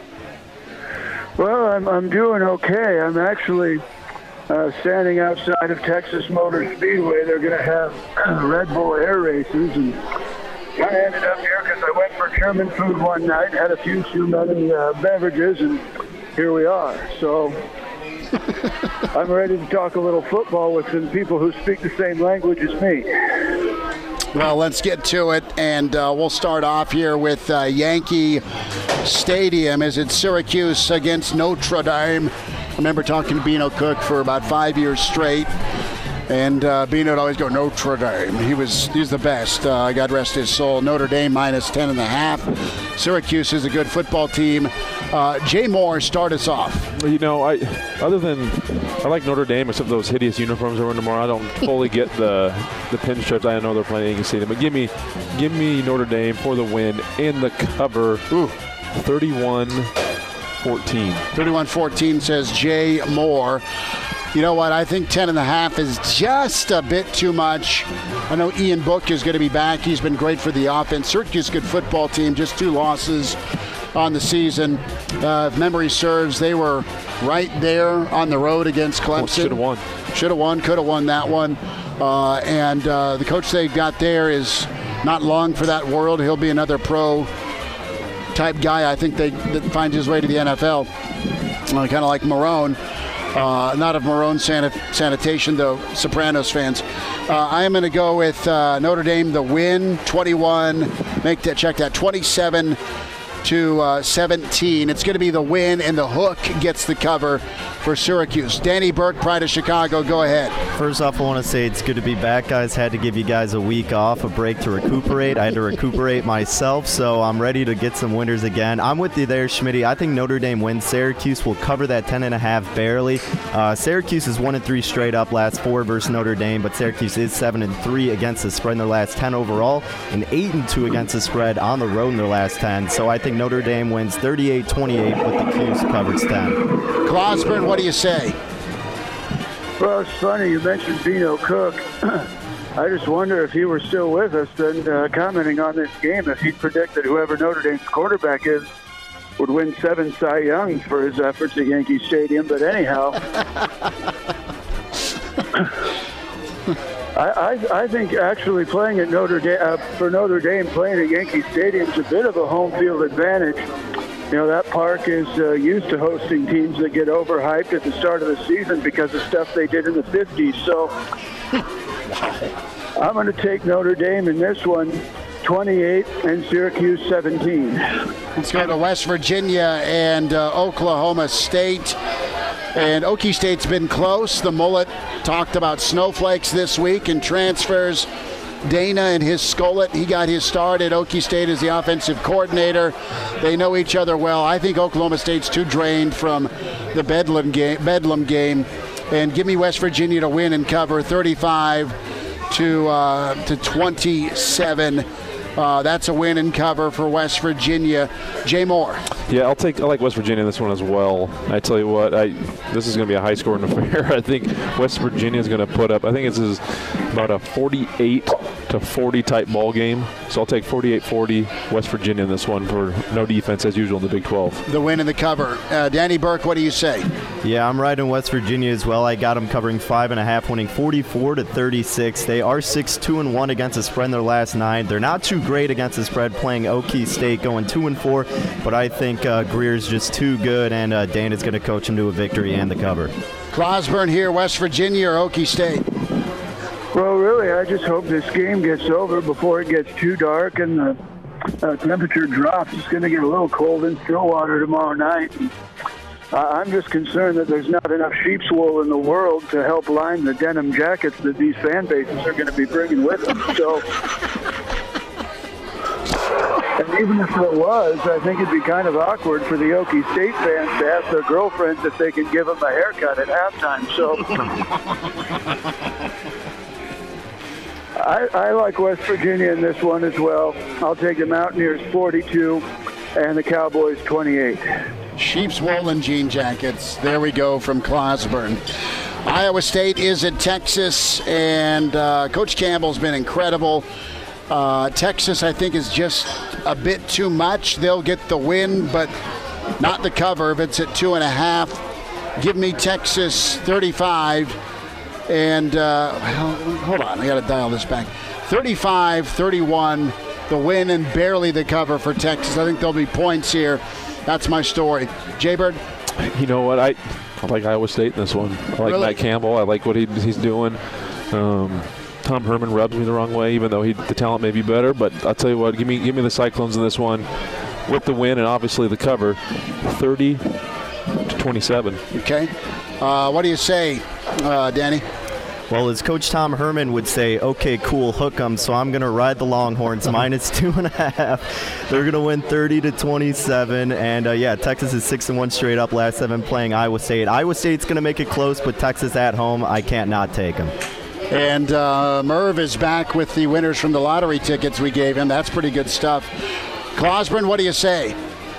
Well, I'm doing okay. I'm actually standing outside of Texas Motor Speedway. They're going to have Red Bull air races, and I ended up here because I went for German food one night, had a few too many beverages, and here we are. So I'm ready to talk a little football with some people who speak the same language as me. Well, let's get to it, and we'll start off here with Yankee Stadium as it's Syracuse against Notre Dame. I remember talking to Bino Cook for about 5 years straight. And Bino would always go, Notre Dame. He's the best. God rest his soul. Notre Dame minus 10.5. Syracuse is a good football team. Jay Moore, start us off. You know, I like Notre Dame, except those hideous uniforms they're wearing tomorrow. I don't fully get the pinstripes. I know they're playing Yankee Stadium, but give me Notre Dame for the win and the cover. 31-14. 31-14 says Jay Moore. You know what? I think 10.5 is just a bit too much. I know Ian Book is going to be back. He's been great for the offense. Syracuse, good football team, just 2 losses on the season. If memory serves, they were right there on the road against Clemson. Should have won. Could have won that one. And the coach they've got there is not long for that world. He'll be another pro type guy. I think that finds his way to the NFL, kind of like Marone. Not of Marone Sanitation, though, Sopranos fans. I am going to go with Notre Dame, the win, 21. Check that, 27 to 17. It's going to be the win, and the hook gets the cover for Syracuse. Danny Burke, Pride of Chicago, go ahead. First off, I want to say it's good to be back, guys. Had to give you guys a week off, a break to recuperate. I had to recuperate myself, so I'm ready to get some winners again. I'm with you there, Schmitty. I think Notre Dame wins. Syracuse will cover that 10.5 barely. Syracuse is 1-3 straight up last 4 versus Notre Dame, but Syracuse is 7-3 against the spread in their last 10 overall and 8-2 against the spread on the road in their last 10. So I think Notre Dame wins 38-28 with the Cuse covers 10. Clausburn, what do you say? Well, it's funny you mentioned Bino Cook. I just wonder if he were still with us and commenting on this game, if he'd predicted whoever Notre Dame's quarterback is would win 7 Cy Youngs for his efforts at Yankee Stadium. But anyhow, I think actually playing at Notre Dame for Notre Dame, playing at Yankee Stadium is a bit of a home field advantage. You know, that park is used to hosting teams that get overhyped at the start of the season because of stuff they did in the 50s. So I'm going to take Notre Dame in this one, 28, and Syracuse 17. Let's go to West Virginia and Oklahoma State. And Okie State's been close. The Mullet talked about snowflakes this week and transfers. Dana and his Skolett, he got his start at Okie State as the offensive coordinator. They know each other well. I think Oklahoma State's too drained from the Bedlam game. And give me West Virginia to win and cover 35 to 27. That's a win and cover for West Virginia. Jay Moore. Yeah, I like West Virginia in this one as well. I tell you what, this is going to be a high-scoring affair. I think West Virginia is going to put up, I think this is about a 48-40 type ball game. So I'll take 48-40 West Virginia in this one for no defense as usual in the Big 12. The win and the cover. Danny Burke, what do you say? Yeah, I'm riding West Virginia as well. I got them covering 5.5, winning 44-36. They are 6-2-1 against the spread in their last 9. They're not too great against the spread, playing Okie State going 2-4, but I think Greer's just too good, and Dana's going to coach him to a victory and the cover. Clausburn here, West Virginia or Okie State? Well, really, I just hope this game gets over before it gets too dark and the temperature drops. It's going to get a little cold in Stillwater tomorrow night. I'm just concerned that there's not enough sheep's wool in the world to help line the denim jackets that these fan bases are going to be bringing with them. So, and even if there was, I think it'd be kind of awkward for the Okie State fans to ask their girlfriends if they can give them a haircut at halftime. So I like West Virginia in this one as well. I'll take the Mountaineers 42 and the Cowboys 28. Sheep's wool and jean jackets. There we go from Clausburn. Iowa State is at Texas, and Coach Campbell's been incredible. Texas, I think, is just a bit too much. They'll get the win, but not the cover if it's at 2.5. Give me Texas 35. And, hold on, I got to dial this back. 35-31, the win and barely the cover for Texas. I think there'll be points here. That's my story. Jaybird? You know what? I like Iowa State in this one. I like really? Matt Campbell. I like what he's doing. Tom Herman rubs me the wrong way, even though the talent may be better. But I'll tell you what, give me the Cyclones in this one with the win and obviously the cover, 30-27. Okay. What do you say, Danny? Well, as Coach Tom Herman would say, okay, cool, hook 'em. So I'm going to ride the Longhorns minus 2.5. They're going to win 30-27. And, Texas is 6-1 straight up last 7 playing Iowa State. Iowa State's going to make it close, but Texas at home, I can't not take them. And Merv is back with the winners from the lottery tickets we gave him. That's pretty good stuff. Clausburn, what do you say?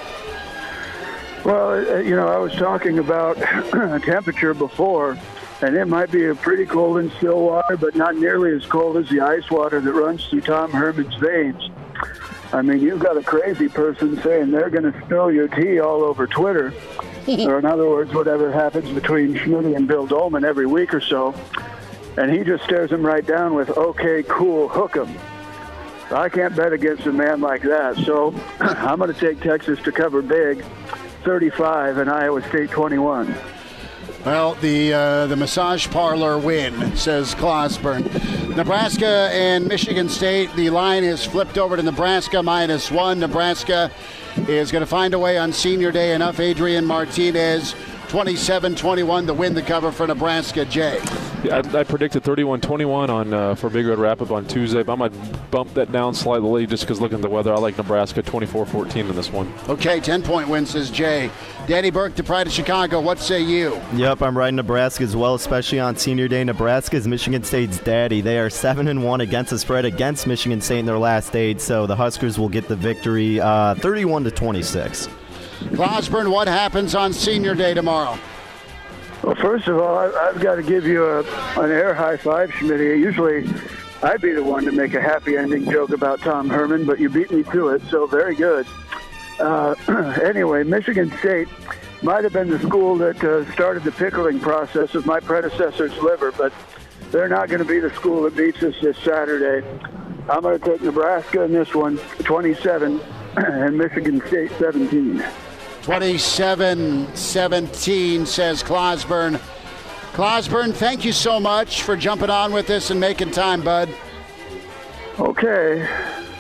Well, I was talking about temperature before, and it might be pretty cold in Stillwater, but not nearly as cold as the ice water that runs through Tom Herman's veins. I mean, you've got a crazy person saying they're going to spill your tea all over Twitter, or in other words, whatever happens between Schmitty and Bill Dolman every week or so, and he just stares him right down with, okay, cool, hook 'em. I can't bet against a man like that. So I'm going to take Texas to cover big, 35, and Iowa State 21. Well, the massage parlor win, says Clauseborne. Nebraska and Michigan State, the line is flipped over to Nebraska -1. Nebraska is going to find a way on senior day. Enough Adrian Martinez, 27-21 to win the cover for Nebraska. Jay. Yeah, I predicted 31-21 on for Big Red Rapid on Tuesday, but I might bump that down slightly just because looking at the weather. I like Nebraska 24-14 in this one. Okay, 10-point win, says Jay. Danny Burke, the Pride of Chicago. What say you? Yep, I'm riding Nebraska as well, especially on senior day. Nebraska is Michigan State's daddy. They are 7-1 against the spread against Michigan State in their last 8, so the Huskers will get the victory 31-26. Clauseborne, what happens on senior day tomorrow? Well, first of all, I've got to give you an air high five, Schmitty. Usually I'd be the one to make a happy ending joke about Tom Herman, but you beat me to it, so very good. Anyway, Michigan State might have been the school that started the pickling process of my predecessor's liver, but they're not going to be the school that beats us this Saturday. I'm going to take Nebraska in this one, 27, and Michigan State 17. 27-17, says Clauseborne. Clauseborne, thank you so much for jumping on with us and making time, bud. Okay.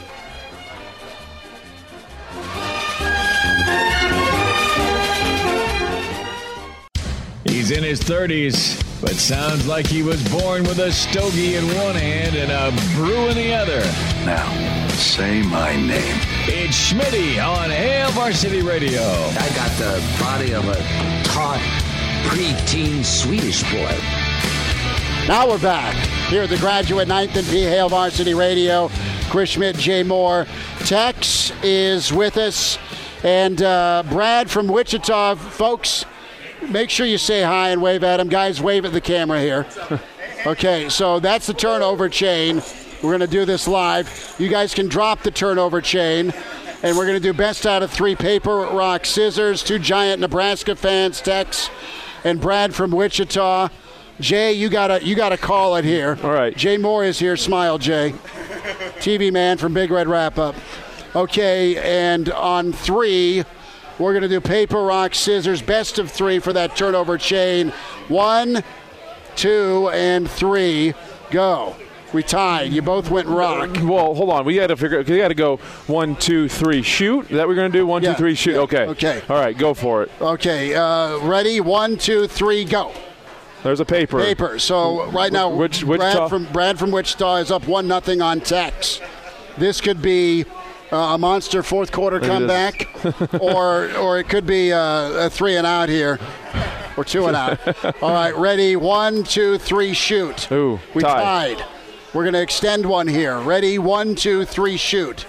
He's in his 30s, but sounds like he was born with a stogie in one hand and a brew in the other. Now, say my name. It's Schmitty on Hail Varsity Radio. I got the body of a taut, preteen Swedish boy. Now we're back here at the Graduate 9th and P. Hail Varsity Radio. Chris Schmidt, Jay Moore. Tex is with us. And Brad from Wichita. Folks, make sure you say hi and wave at him. Guys, wave at the camera here. Okay, so that's the turnover chain. We're going to do this live. You guys can drop the turnover chain. And we're going to do best out of 3 paper, rock, scissors. 2 giant Nebraska fans, Tex and Brad from Wichita. Jay, you gotta call it here. All right. Jay Moore is here. Smile, Jay. TV man from Big Red Wrap Up. Okay, and on 3, we're going to do paper, rock, scissors, best of 3 for that turnover chain. 1, 2, and 3. Go. We tied. You both went rock. Well, hold on. We got to go 1, 2, 3, shoot. Is that what we're going to do? 1, 2, 3, shoot. Yeah. Okay. Okay. All right, go for it. Okay, ready? 1, 2, 3, go. There's a paper. Paper. So right now, Brad from Wichita is up 1-0 on Tex. This could be a monster fourth quarter comeback, or it could be a 3 and out here, or 2 and out. All right, ready? 1, 2, 3, shoot. Ooh, we tied. We're going to extend one here. Ready? 1, 2, 3, shoot.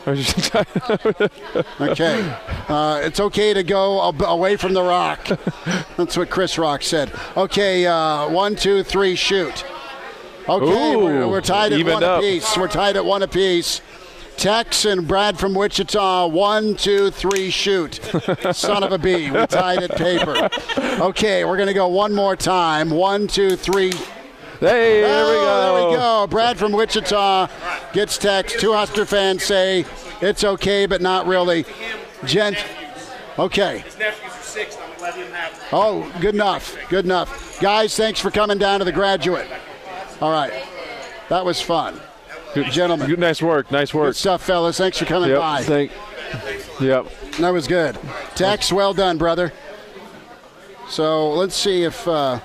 Okay. It's okay to go away from the rock. That's what Chris Rock said. Okay, 1, 2, 3, shoot. Okay, we're tied at 1 apiece. We're tied at 1 apiece. Tex and Brad from Wichita, 1, 2, 3, shoot. Son of a bee. We tied at paper. Okay, we're going to go one more time. 1, 2, 3. Hey, there we go. There we go. Brad from Wichita gets Tex. 2 Husker fans say it's okay, but not really. Okay. His nephews are 6. I'm going to let him have it. Oh, good enough. Good enough. Guys, thanks for coming down to the Graduate. All right. That was fun. Good, gentlemen. Good, nice work. Nice work. Good stuff, fellas. Thanks for coming by. Yep. That was good. Tex, well done, brother. So let's see if I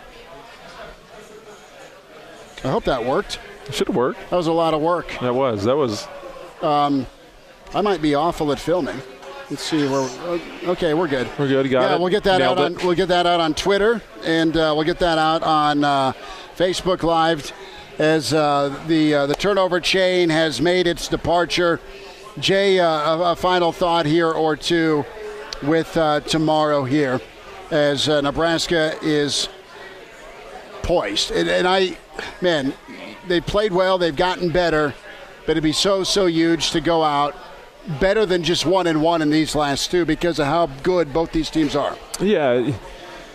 hope that worked. It should have worked. That was a lot of work. That was. I might be awful at filming. Let's see where. Okay, we're good. We're good. Got it. We'll get that Nailed out. We'll get that out on Twitter, and we'll get that out on Facebook Live as the turnover chain has made its departure. Jay, a final thought here or two with tomorrow here, as Nebraska is poised, and they played well. They've gotten better, but it'd be so huge to go out better than just 1-1 in these last 2 because of how good both these teams are. Yeah,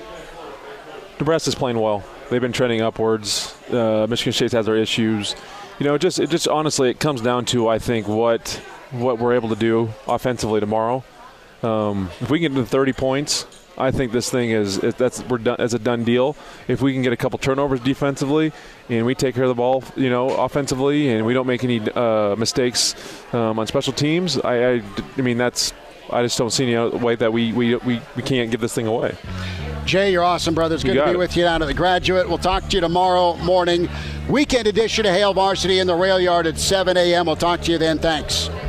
Nebraska's playing well. They've been trending upwards. Michigan State has their issues. it just honestly, it comes down to, I think, what we're able to do offensively tomorrow. If we can get to 30 points, I think this thing we're done as a done deal. If we can get a couple turnovers defensively and we take care of the ball, offensively, and we don't make any mistakes on special teams, I just don't see any way that we can't give this thing away. Jay, you're awesome, brother. It's good to be with you down at the Graduate. We'll talk to you tomorrow morning. Weekend edition of Hail Varsity in the Rail Yard at 7 a.m. We'll talk to you then. Thanks.